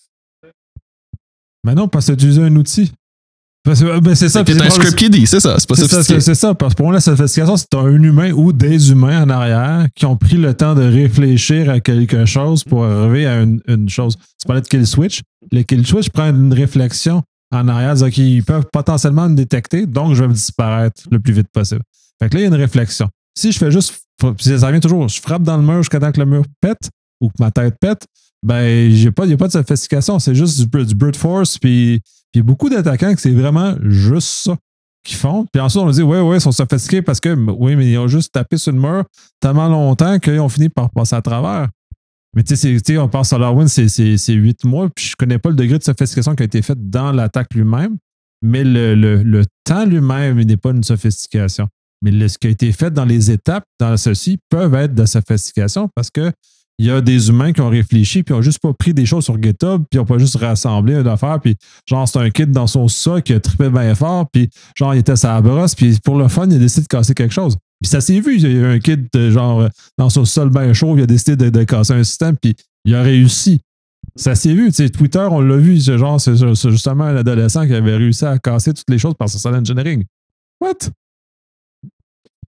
Mais non, parce que tu utilises un outil. Parce que, ben c'est ça. C'est, c'est un script kiddie, c'est ça. C'est pas c'est sophistiqué. Ça, c'est, c'est ça. Parce que pour moi, la sophistication, c'est un humain ou des humains en arrière qui ont pris le temps de réfléchir à quelque chose pour arriver à une, une chose. Tu parlais de kill switch. Le kill switch prend une réflexion en arrière, dire qu'ils peuvent potentiellement me détecter, donc je vais me disparaître le plus vite possible. Fait que là, il y a une réflexion. Si je fais juste, puis ça revient toujours, je frappe dans le mur jusqu'à temps que le mur pète ou que ma tête pète, ben, j'ai pas, il n'y a pas de sophistication, c'est juste du, du brute force, puis il y a beaucoup d'attaquants que c'est vraiment juste ça qu'ils font. Puis ensuite, on dit, ouais, ouais, ils sont sophistiqués parce que, oui, mais ils ont juste tapé sur le mur tellement longtemps qu'ils ont fini par passer à travers. Mais tu sais, on pense à SolarWinds, c'est, c'est, c'est huit mois, puis je connais pas le degré de sophistication qui a été fait dans l'attaque lui-même, mais le, le, le temps lui-même n'est pas une sophistication. Mais le, ce qui a été fait dans les étapes, dans ceci, peuvent être de sophistication parce que il y a des humains qui ont réfléchi puis ont juste pas pris des choses sur GitHub puis ont pas juste rassemblé une affaire puis genre c'est un kid dans son sol qui a trippé bien fort puis genre il était sa brosse puis pour le fun il a décidé de casser quelque chose. Puis ça s'est vu, il y a un kid de, genre dans son sol bien chaud, il a décidé de, de casser un système puis il a réussi. Ça s'est vu, tu sais, Twitter, on l'a vu, c'est genre c'est, c'est justement un adolescent qui avait réussi à casser toutes les choses par son social engineering. What?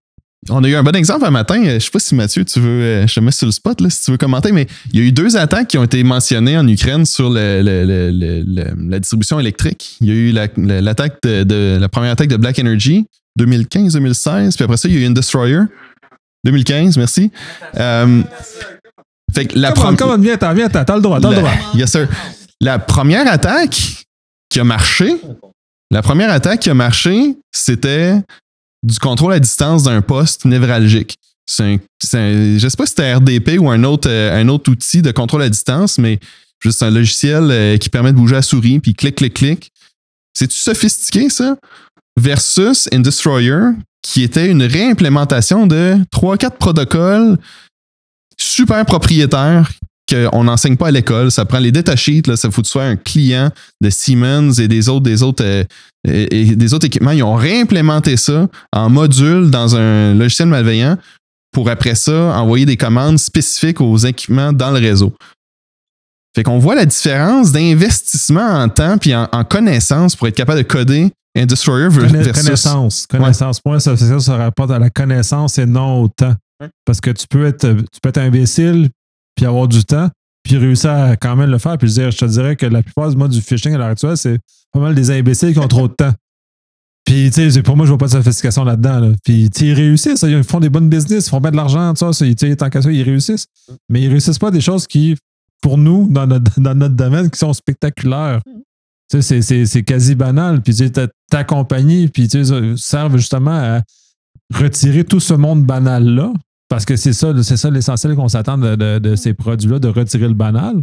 On a eu un bon exemple un matin. Je sais pas si Mathieu, tu veux, je te mets sur le spot là, si tu veux commenter, mais il y a eu deux attaques qui ont été mentionnées en Ukraine sur le, le, le, le, le, la distribution électrique. Il y a eu la, l'attaque de, de la première attaque de Black Energy deux mille quinze deux mille seize, puis après ça, il y a eu une Destroyer deux mille quinze, merci. Euh, fait que la première. Comment viens, t'as, viens, t'as, t'as le droit, t'as le droit. Yes, sir. La première attaque qui a marché, la première attaque qui a marché, c'était du contrôle à distance d'un poste névralgique. C'est un, c'est un, je sais pas si c'était R D P ou un autre, euh, un autre outil de contrôle à distance, mais juste un logiciel euh, qui permet de bouger la souris, puis clic, clic, clic. C'est-tu sophistiqué, ça? Versus une Destroyer, qui était une réimplémentation de trois quatre protocoles super propriétaires qu'on n'enseigne pas à l'école. Ça prend les datasheets, là, ça faut que tu sois un client de Siemens et des autres, des autres, euh, et, et des autres équipements. Ils ont réimplémenté ça en module dans un logiciel malveillant pour après ça envoyer des commandes spécifiques aux équipements dans le réseau. Fait qu'on voit la différence d'investissement en temps puis en, en connaissance pour être capable de coder un Destroyer versus... Connaissance. Connaissance. Ouais. Moi, ça, ça, ça rapporte à la connaissance et non au temps. Ouais. Parce que tu peux être, tu peux être imbécile puis avoir du temps puis réussir à quand même le faire. Puis je, dirais, je te dirais que la plupart du mode du phishing à l'heure actuelle, c'est pas mal des imbéciles qui ont trop de temps. Puis, tu sais, pour moi, je vois pas de sophistication là-dedans. Là. Puis, tu sais, ils réussissent. Ils font des bonnes business, ils font bien de l'argent, tout ça. Tu sais, tant qu'à ça, ils réussissent. Mais ils réussissent pas des choses qui, pour nous, dans notre, dans notre domaine, qui sont spectaculaires. Tu sais, c'est, c'est, c'est quasi banal. Puis, tu sais, ta, ta compagnie, puis, tu sais, servent justement à retirer tout ce monde banal-là. Parce que c'est ça, c'est ça l'essentiel qu'on s'attend de, de, de ces produits-là, de retirer le banal.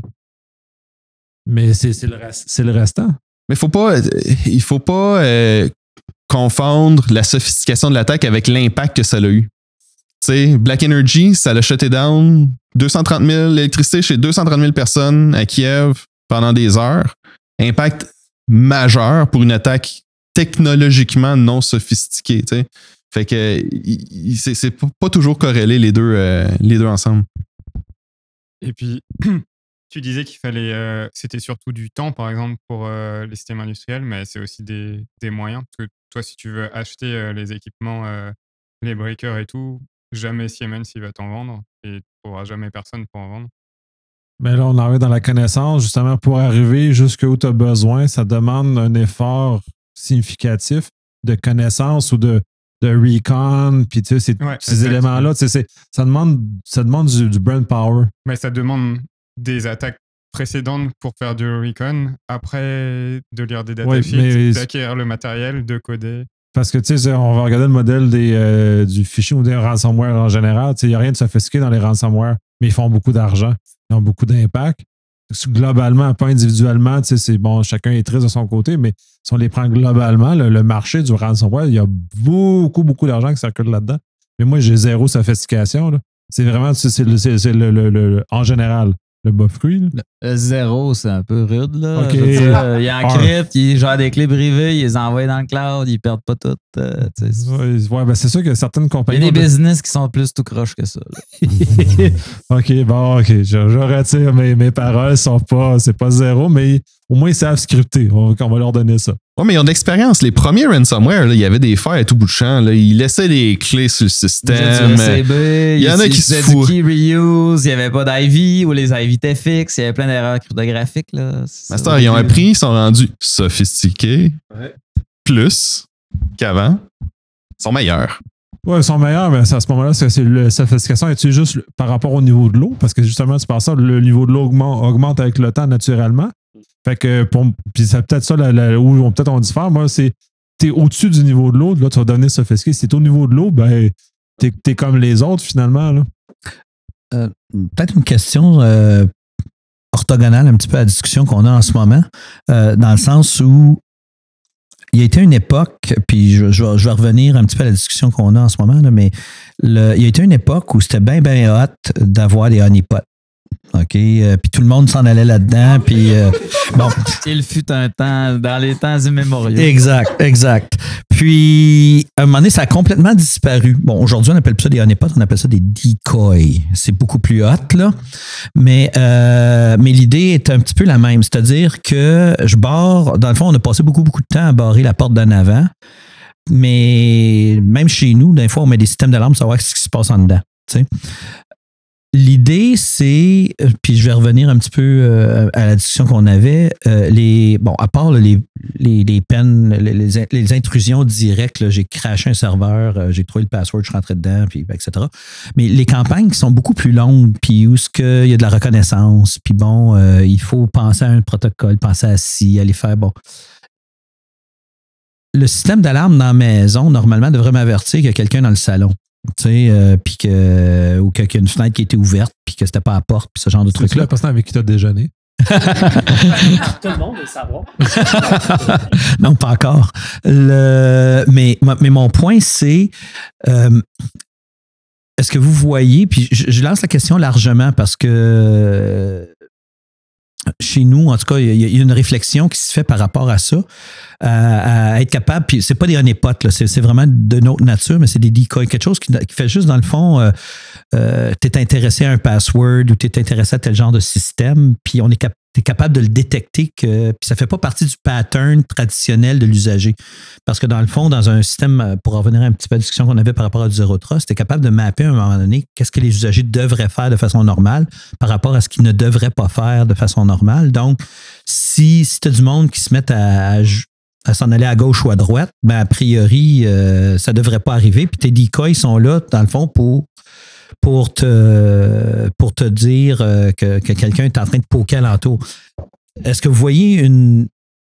Mais c'est, c'est, le, rest, c'est le restant. Mais faut pas, il faut pas euh, confondre la sophistication de l'attaque avec l'impact que ça a eu. Tu sais, Black Energy, ça l'a shuté down deux cent trente mille, l'électricité chez deux cent trente mille personnes à Kiev pendant des heures. Impact majeur pour une attaque technologiquement non sophistiquée. Tu sais. Fait que c'est, c'est pas toujours corrélé les deux, euh, les deux ensemble. Et puis, tu disais qu'il fallait, euh, c'était surtout du temps, par exemple, pour euh, les systèmes industriels, mais c'est aussi des, des moyens. Parce que toi, si tu veux acheter euh, les équipements, euh, les breakers et tout, jamais Siemens il va t'en vendre et tu n'auras jamais personne pour en vendre. Mais là, on arrive dans la connaissance. Justement, pour arriver jusqu'où tu as besoin, ça demande un effort significatif de connaissance ou de de recon, puis tu sais, c'est, ouais, ces éléments-là, tu sais, c'est, ça demande, ça demande du, du brain power. Mais ça demande des attaques précédentes pour faire du recon, après de lire des datasheets, ouais, d'acquérir le matériel, de coder. Parce que, tu sais, on va regarder le modèle des, euh, du phishing ou des ransomware en général. Tu sais, il n'y a rien de sophistiqué dans les ransomware, mais ils font beaucoup d'argent, ils ont beaucoup d'impact. Globalement, pas individuellement, tu sais, c'est bon, chacun est triste de son côté, mais si on les prend globalement, le, le marché du ransomware, il y a beaucoup, beaucoup d'argent qui circule là-dedans. Mais moi, j'ai zéro sophistication. Là. C'est vraiment, c'est, c'est, c'est, c'est le, le, le, le, en général, le bas fruit. Là. Le, le zéro, c'est un peu rude. Là. Okay. Dire, euh, il y a un crypte, il gère des clés privées, il les envoie dans le cloud, ils perdent pas toutes. Euh, ouais, ouais, ben c'est sûr que certaines compagnies. Il y a des business qui sont plus tout croche que ça. OK, bon, OK. Je, je retire mes, mes paroles, sont pas, c'est pas zéro, mais au moins ils savent scripter. On, on va leur donner ça. Oui, mais ils ont de l'expérience. Les premiers ransomware, là, il y avait des failles à tout bout de champ. Là. Ils laissaient les clés sur le système. C B, il y en a qui se foutent. Du key reuse, il n'y avait pas d'I V ou les I V étaient fixes. Il y avait plein d'erreurs cryptographiques. Là. Master, ils ont appris, ils sont rendus sophistiqués. Ouais. Plus qu'avant. Ils sont meilleurs. Oui, ils sont meilleurs, mais à ce moment-là, c'est, c'est la sophistication est juste par rapport au niveau de l'eau? Parce que justement, tu penses ça, le niveau de l'eau augmente, augmente avec le temps naturellement. Fait que, pour, puis c'est peut-être ça la, la, où on, peut-être on diffère. Moi, c'est t'es au-dessus du niveau de l'eau, là, tu vas devenir sophistiqué. Si t'es au niveau de l'eau, ben, t'es, t'es comme les autres, finalement. Là. Euh, peut-être une question euh, orthogonale un petit peu à la discussion qu'on a en ce moment, euh, dans le sens où il y a été une époque, puis je, je, je vais revenir un petit peu à la discussion qu'on a en ce moment, là, mais le, il y a été une époque où c'était bien, bien hot d'avoir des honeypots. OK? Euh, puis tout le monde s'en allait là-dedans. Puis, euh, bon. Il fut un temps, dans les temps immémoriaux. Exact, exact. Puis, à un moment donné, ça a complètement disparu. Bon, aujourd'hui, on n'appelle plus ça des honeypots, on appelle ça des decoys. C'est beaucoup plus hot, là. Mais, euh, mais l'idée est un petit peu la même. C'est-à-dire que je barre, dans le fond, on a passé beaucoup, beaucoup de temps à barrer la porte d'en avant. mais même chez nous, des fois, on met des systèmes d'alarme pour savoir ce qui se passe en dedans. Tu sais. L'idée, c'est, puis je vais revenir un petit peu euh, à la discussion qu'on avait, euh, les, bon, à part là, les, les, les peines, les, les, les intrusions directes, là, j'ai crashé un serveur, euh, j'ai trouvé le password, je suis rentré dedans, puis et cetera. Mais les campagnes qui sont beaucoup plus longues, puis où il y a de la reconnaissance, puis bon, euh, il faut penser à un protocole, penser à ci, aller faire, bon. Le système d'alarme dans la maison, normalement, devrait m'avertir qu'il y a quelqu'un dans le salon. Tu sais, euh, puis que, ou qu'il y a une fenêtre qui était ouverte, puis que c'était pas à la porte, puis ce genre de trucs-là. C'est la personne avec qui tu as déjeuné. Tout le monde veut le savoir. Non, pas encore. Le, mais, mais mon point, c'est euh, est-ce que vous voyez, puis je, je lance la question largement parce que chez nous, en tout cas, il y a une réflexion qui se fait par rapport à ça, à, à être capable, puis c'est pas des honeypots, là, c'est, c'est vraiment de notre nature, mais c'est des decoys, quelque chose qui, qui fait juste, dans le fond, euh, euh, tu es intéressé à un password ou tu es intéressé à tel genre de système, puis on est capable tu es capable de le détecter, que, puis ça ne fait pas partie du pattern traditionnel de l'usager. Parce que dans le fond, dans un système, pour revenir un petit peu à la discussion qu'on avait par rapport à du Zero Trust, tu es capable de mapper à un moment donné qu'est-ce que les usagers devraient faire de façon normale par rapport à ce qu'ils ne devraient pas faire de façon normale. Donc, si, si tu as du monde qui se met à, à, à s'en aller à gauche ou à droite, ben a priori, euh, ça ne devrait pas arriver. Puis tes decoys sont là, dans le fond, pour... Pour te, pour te dire que, que quelqu'un est en train de poker alentour. Est-ce que vous voyez une,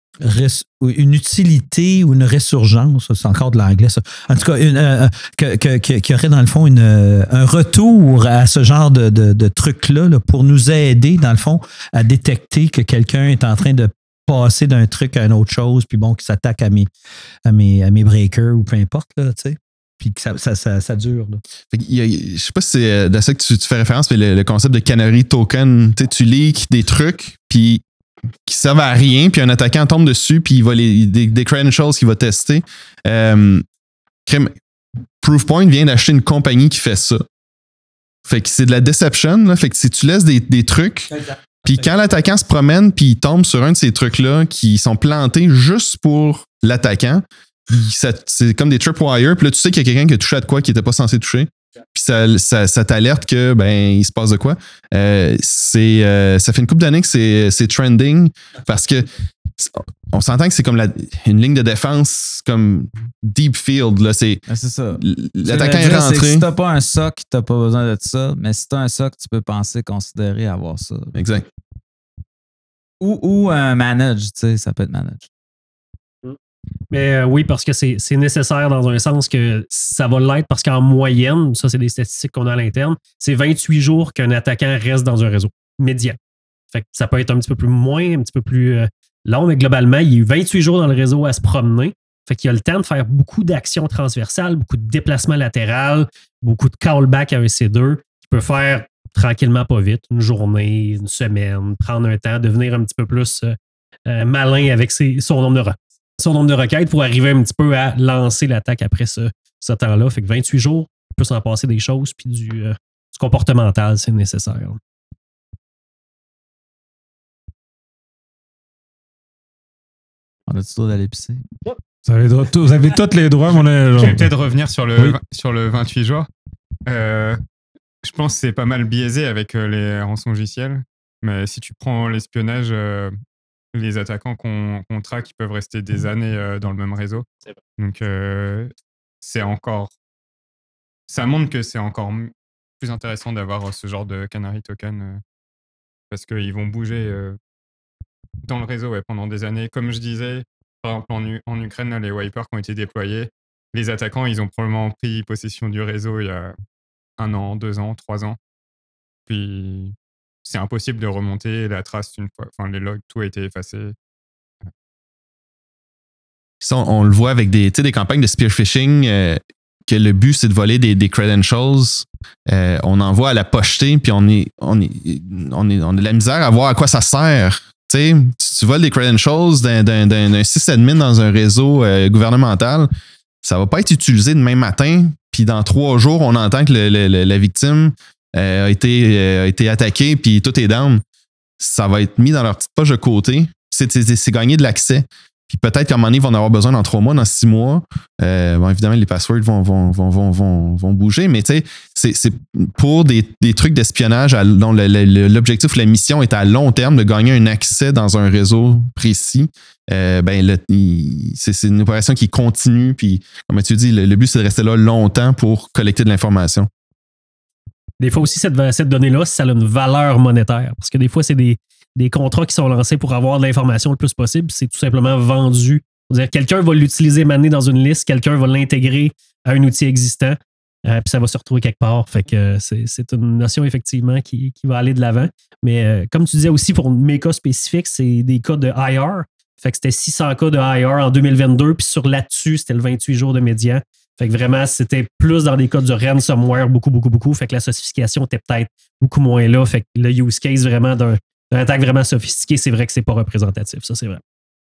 une utilité ou une résurgence, c'est encore de l'anglais, ça. En tout cas, une, euh, que, que, que, qu'il y aurait dans le fond une, un retour à ce genre de, de, de truc-là là, pour nous aider, dans le fond, à détecter que quelqu'un est en train de passer d'un truc à une autre chose, puis bon, qui s'attaque à mes, à mes, à mes breakers ou peu importe, là, tu sais. Puis que ça, ça, ça, ça dure. Là. Il y a, je sais pas si c'est de ça que tu, tu fais référence, mais le, le concept de canary token, tu leaks des trucs, puis qui servent à rien, puis un attaquant tombe dessus, puis il va les, des, des credentials qu'il va tester. Euh, Proofpoint vient d'acheter une compagnie qui fait ça. Fait que c'est de la deception, là. Fait que si tu laisses des, des trucs, puis quand l'attaquant se promène, puis il tombe sur un de ces trucs-là qui sont plantés juste pour l'attaquant, Ça, c'est comme des tripwires, puis là, tu sais qu'il y a quelqu'un qui a touché à de quoi qui n'était pas censé toucher, puis ça, ça, ça t'alerte que, ben, il se passe de quoi. Euh, c'est, euh, ça fait une couple d'années que c'est, c'est trending, parce que on s'entend que c'est comme la, une ligne de défense comme deep field, là, c'est... Ah, c'est ça. L'attaquant est rentré. C'est que si t'as pas un S O C, t'as pas besoin de ça, mais si t'as un S O C, tu peux penser, considérer avoir ça. Exact. Ou, ou un manage, tu sais, ça peut être manage. Mais euh, oui, parce que c'est, c'est nécessaire dans un sens que ça va l'être, parce qu'en moyenne, ça c'est des statistiques qu'on a à l'interne, c'est vingt-huit jours qu'un attaquant reste dans un réseau médian. Fait que ça peut être un petit peu plus moins, un petit peu plus euh, long, mais globalement, il y a eu vingt-huit jours dans le réseau à se promener. Fait qu'il y a le temps de faire beaucoup d'actions transversales, beaucoup de déplacements latéraux, beaucoup de callback à un C deux. Tu peux faire tranquillement, pas vite, une journée, une semaine, prendre un temps, devenir un petit peu plus euh, euh, malin avec ses, son nombre de requêtes. son nombre de requêtes pour arriver un petit peu à lancer l'attaque après ce, ce temps-là. Fait que vingt-huit jours, on peut s'en passer des choses, puis du, euh, du comportemental, c'est nécessaire. On a-tu le droit d'aller pisser? Vous avez, droit, vous avez tous les droits, mon Je vais peut-être revenir sur le, oui. sur le vingt-huit jours. Euh, je pense que c'est pas mal biaisé avec les rançongiciels, mais si tu prends l'espionnage... Euh, les attaquants qu'on, qu'on traque, ils peuvent rester des années euh, dans le même réseau. C'est Donc, euh, c'est encore... Ça montre que c'est encore m- plus intéressant d'avoir ce genre de canary token euh, parce qu'ils vont bouger euh, dans le réseau ouais, pendant des années. Comme je disais, par exemple, en, U- en Ukraine, là, les wipers qui ont été déployés, les attaquants, ils ont probablement pris possession du réseau il y a un an, deux ans, trois ans. Puis... c'est impossible de remonter la trace une fois. Enfin, les logs, tout a été effacé. Ça, on, on le voit avec des, des campagnes de spear phishing, euh, que le but, c'est de voler des, des credentials. Euh, on envoie à la pochetée, puis on est, on est, on est, on a de la misère à voir à quoi ça sert. T'sais, si tu voles des credentials d'un, d'un, d'un, d'un sysadmin dans un réseau euh, gouvernemental, ça va pas être utilisé demain matin, puis dans trois jours, on entend que le, le, le, la victime euh, a, été, euh, a été attaquée, puis tout est down. Ça va être mis dans leur petite poche de côté. C'est, c'est, c'est gagner de l'accès. Puis peut-être qu'à un moment donné, ils vont en avoir besoin dans trois mois, dans six mois. Euh, bon, évidemment, les passwords vont, vont, vont, vont, vont, vont bouger, mais tu sais, c'est, c'est pour des, des trucs d'espionnage à, dont le, le, l'objectif ou la mission est à long terme de gagner un accès dans un réseau précis. Euh, ben, le, il, c'est, c'est une opération qui continue. Puis, comme tu dis, le, le but, c'est de rester là longtemps pour collecter de l'information. Des fois aussi, cette, cette donnée-là, ça a une valeur monétaire. Parce que des fois, c'est des, des contrats qui sont lancés pour avoir de l'information le plus possible. C'est tout simplement vendu. C'est-à-dire, quelqu'un va l'utiliser mané dans une liste, quelqu'un va l'intégrer à un outil existant, euh, puis ça va se retrouver quelque part. Fait que euh, c'est, c'est une notion, effectivement, qui, qui va aller de l'avant. Mais euh, comme tu disais aussi, pour mes cas spécifiques, c'est des cas de I R. Fait que c'était six cents cas de I R en deux mille vingt-deux, puis sur là-dessus, c'était le vingt-huit jours de médian. Fait que vraiment, c'était plus dans des cas de ransomware, beaucoup, beaucoup, beaucoup. Fait que la sophistication était peut-être beaucoup moins là. Fait que le use case vraiment d'un, d'un attaque vraiment sophistiqué, c'est vrai que c'est pas représentatif. Ça, c'est vrai.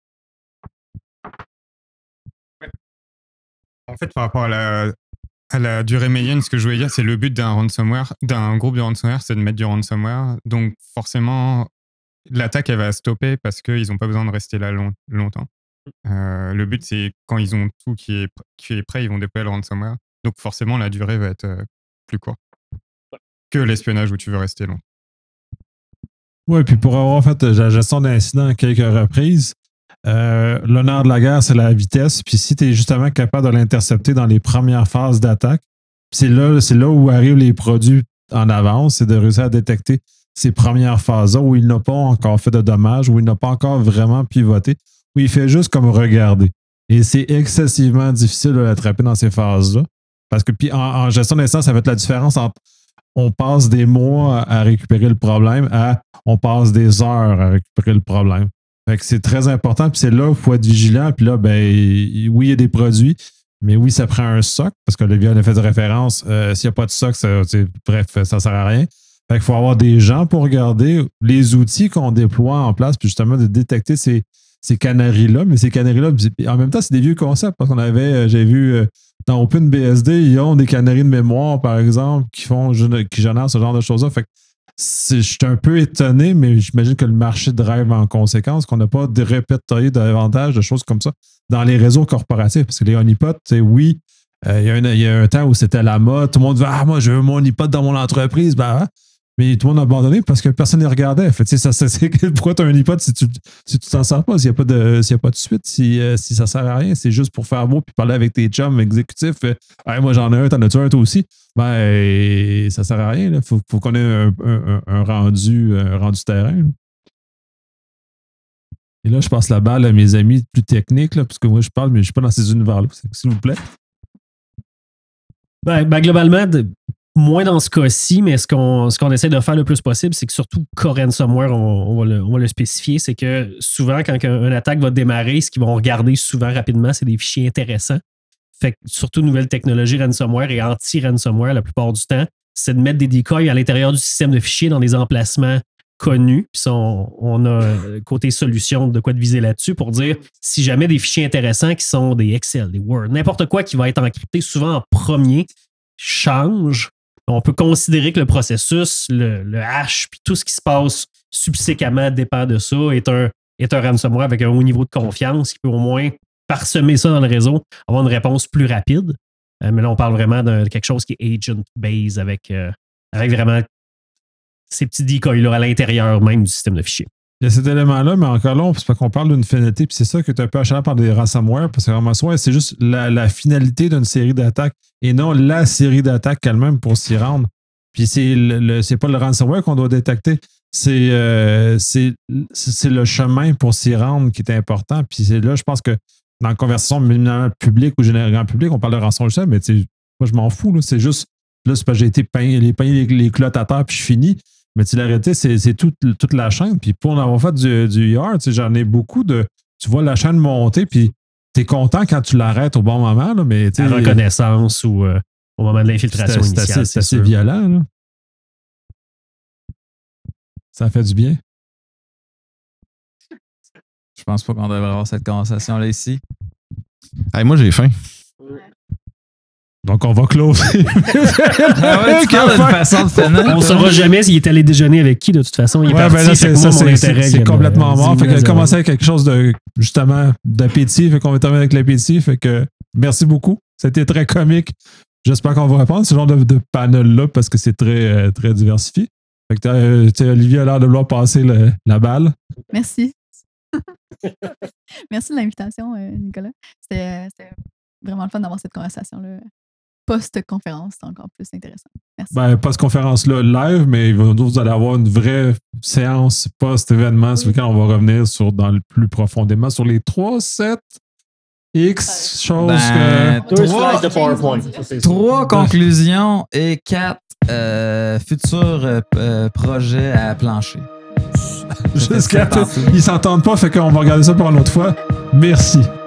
En fait, par rapport à la, à la durée médiane, ce que je voulais dire, c'est le but d'un ransomware, d'un groupe de ransomware, c'est de mettre du ransomware. Donc, forcément, l'attaque, elle va stopper parce qu'ils n'ont pas besoin de rester là long, longtemps. Euh, le but, c'est quand ils ont tout qui est, qui est prêt, ils vont déployer le ransomware. Donc, forcément, la durée va être euh, plus courte que l'espionnage où tu veux rester long. Oui, puis pour avoir fait la gestion d'incidents à quelques reprises, euh, l'honneur de la guerre, c'est la vitesse. Puis si tu es justement capable de l'intercepter dans les premières phases d'attaque, c'est là, c'est là où arrivent les produits en avance, c'est de réussir à détecter ces premières phases-là où il n'a pas encore fait de dommages, où il n'a pas encore vraiment pivoté, où il fait juste comme regarder. Et c'est excessivement difficile de l'attraper dans ces phases-là. Parce que puis en, en gestion d'incident, ça fait la différence entre on passe des mois à récupérer le problème à on passe des heures à récupérer le problème. Fait que c'est très important, puis c'est là où il faut être vigilant. Puis là, ben oui, il y a des produits, mais oui, ça prend un S O C, parce que le gars a fait de référence. Euh, s'il n'y a pas de S O C, ça, bref, ça ne sert à rien. Fait qu'il faut avoir des gens pour regarder les outils qu'on déploie en place, puis justement de détecter ces, ces canaries-là. Mais ces canaries-là, en même temps, c'est des vieux concepts, parce qu'on avait, j'ai vu dans OpenBSD, ils ont des canaries de mémoire, par exemple, qui font qui génèrent ce genre de choses-là. Fait que je suis un peu étonné, mais j'imagine que le marché drive en conséquence, qu'on n'a pas de répertorié davantage de choses comme ça dans les réseaux corporatifs. Parce que les honeypots, oui, euh, il, y a un, il y a un temps où c'était la mode, tout le monde disait ah, moi, je veux mon honeypot dans mon entreprise. Ben, hein? Mais tout le monde a abandonné parce que personne ne regardait. Fait, ça, ça, c'est, pourquoi tu as un honeypot si tu si tu t'en sers pas, s'il n'y a, pas de, s'il y a pas de suite, si, euh, si ça ne sert à rien, c'est juste pour faire beau puis parler avec tes chums exécutifs. Euh, hey, moi, j'en ai un, t'en as-tu un, toi aussi? Ben, euh, ça ne sert à rien. Il faut, faut qu'on ait un, un, un, rendu, un rendu terrain. Là. Et là, je passe la balle à mes amis plus techniques, là, parce que moi, je parle, mais je ne suis pas dans ces univers-là. S'il vous plaît. Ben, ben globalement, de, moins dans ce cas-ci, mais ce qu'on, ce qu'on essaie de faire le plus possible, c'est que surtout core ransomware, on, on, va le, on va le spécifier, c'est que souvent, quand une attaque va démarrer, ce qu'ils vont regarder souvent rapidement, c'est des fichiers intéressants. Fait que surtout nouvelles technologies ransomware et anti-ransomware, la plupart du temps, c'est de mettre des decoys à l'intérieur du système de fichiers dans des emplacements connus. Puis on, on a côté solution de quoi de viser là-dessus pour dire si jamais des fichiers intéressants qui sont des Excel, des Word, n'importe quoi qui va être encrypté souvent en premier change, on peut considérer que le processus, le, le hash, puis tout ce qui se passe subséquemment dépend de ça, est un, est un ransomware avec un haut niveau de confiance qui peut au moins parsemer ça dans le réseau, avoir une réponse plus rapide. Euh, mais là, on parle vraiment de quelque chose qui est agent-based avec, euh, avec vraiment ces petits decoys-là à l'intérieur même du système de fichiers. Il y a cet élément-là, mais encore là, c'est parce qu'on parle d'une finalité, puis c'est ça qui est un peu achalant par des ransomware, parce que ransomware, c'est juste la, la finalité d'une série d'attaques et non la série d'attaques elle-même pour s'y rendre. Puis c'est, le, le, c'est pas le ransomware qu'on doit détecter, c'est, euh, c'est, c'est le chemin pour s'y rendre qui est important. Puis c'est là, je pense que dans la conversation publique ou généralement publique, on parle de ransomware, mais moi, je m'en fous. Là, c'est juste, là, c'est parce que j'ai été peint, les, peint les, les clottes à terre, puis je finis. Mais tu la réalité, c'est, c'est toute, toute la chaîne. Puis pour en avoir fait du, du I R, j'en ai beaucoup de. Tu vois la chaîne monter, puis tu es content quand tu l'arrêtes au bon moment. Là, mais, la reconnaissance ou euh, au moment de l'infiltration c'est, initiale. C'est assez, c'est assez violent. Là. Ça fait du bien. Je pense pas qu'on devrait avoir cette conversation-là ici. Hey, moi, j'ai faim. Donc, on va closer. Ah ouais, tu parles d'une façon de finir. On ne saura jamais s'il est allé déjeuner avec qui, de toute façon. Il est Ouais, parti, ben là, fait c'est que moi, ça, mon c'est- intérêt, c'est- c'est il complètement me- mort. Fait diminue que à commencer zéro. avec quelque chose de, justement, d'appétit. Fait qu'on va terminer avec l'appétit. Fait que merci beaucoup. C'était très comique. J'espère qu'on va répondre ce genre de, de panel-là parce que c'est très, euh, très diversifié. Fait que euh, tu sais, Olivier a l'air de vouloir passer le- la balle. Merci. Merci de l'invitation, euh, Nicolas. C'était euh, c'était vraiment le fun d'avoir cette conversation-là. Post-conférence, c'est encore plus intéressant. Merci. Ben, pas cette conférence-là live, mais vous allez avoir une vraie séance post-événement sur Oui. laquelle on va revenir sur, dans le plus profondément sur les trois, sept X choses Ben, que. Deux Trois- slides de PowerPoint. ça, c'est sûr. Trois conclusions et quatre euh, futurs euh, p- euh, projets à plancher. Jusqu'à. Ça fait partie. Ils s'entendent pas, fait qu'on va regarder ça pour une autre fois. Merci.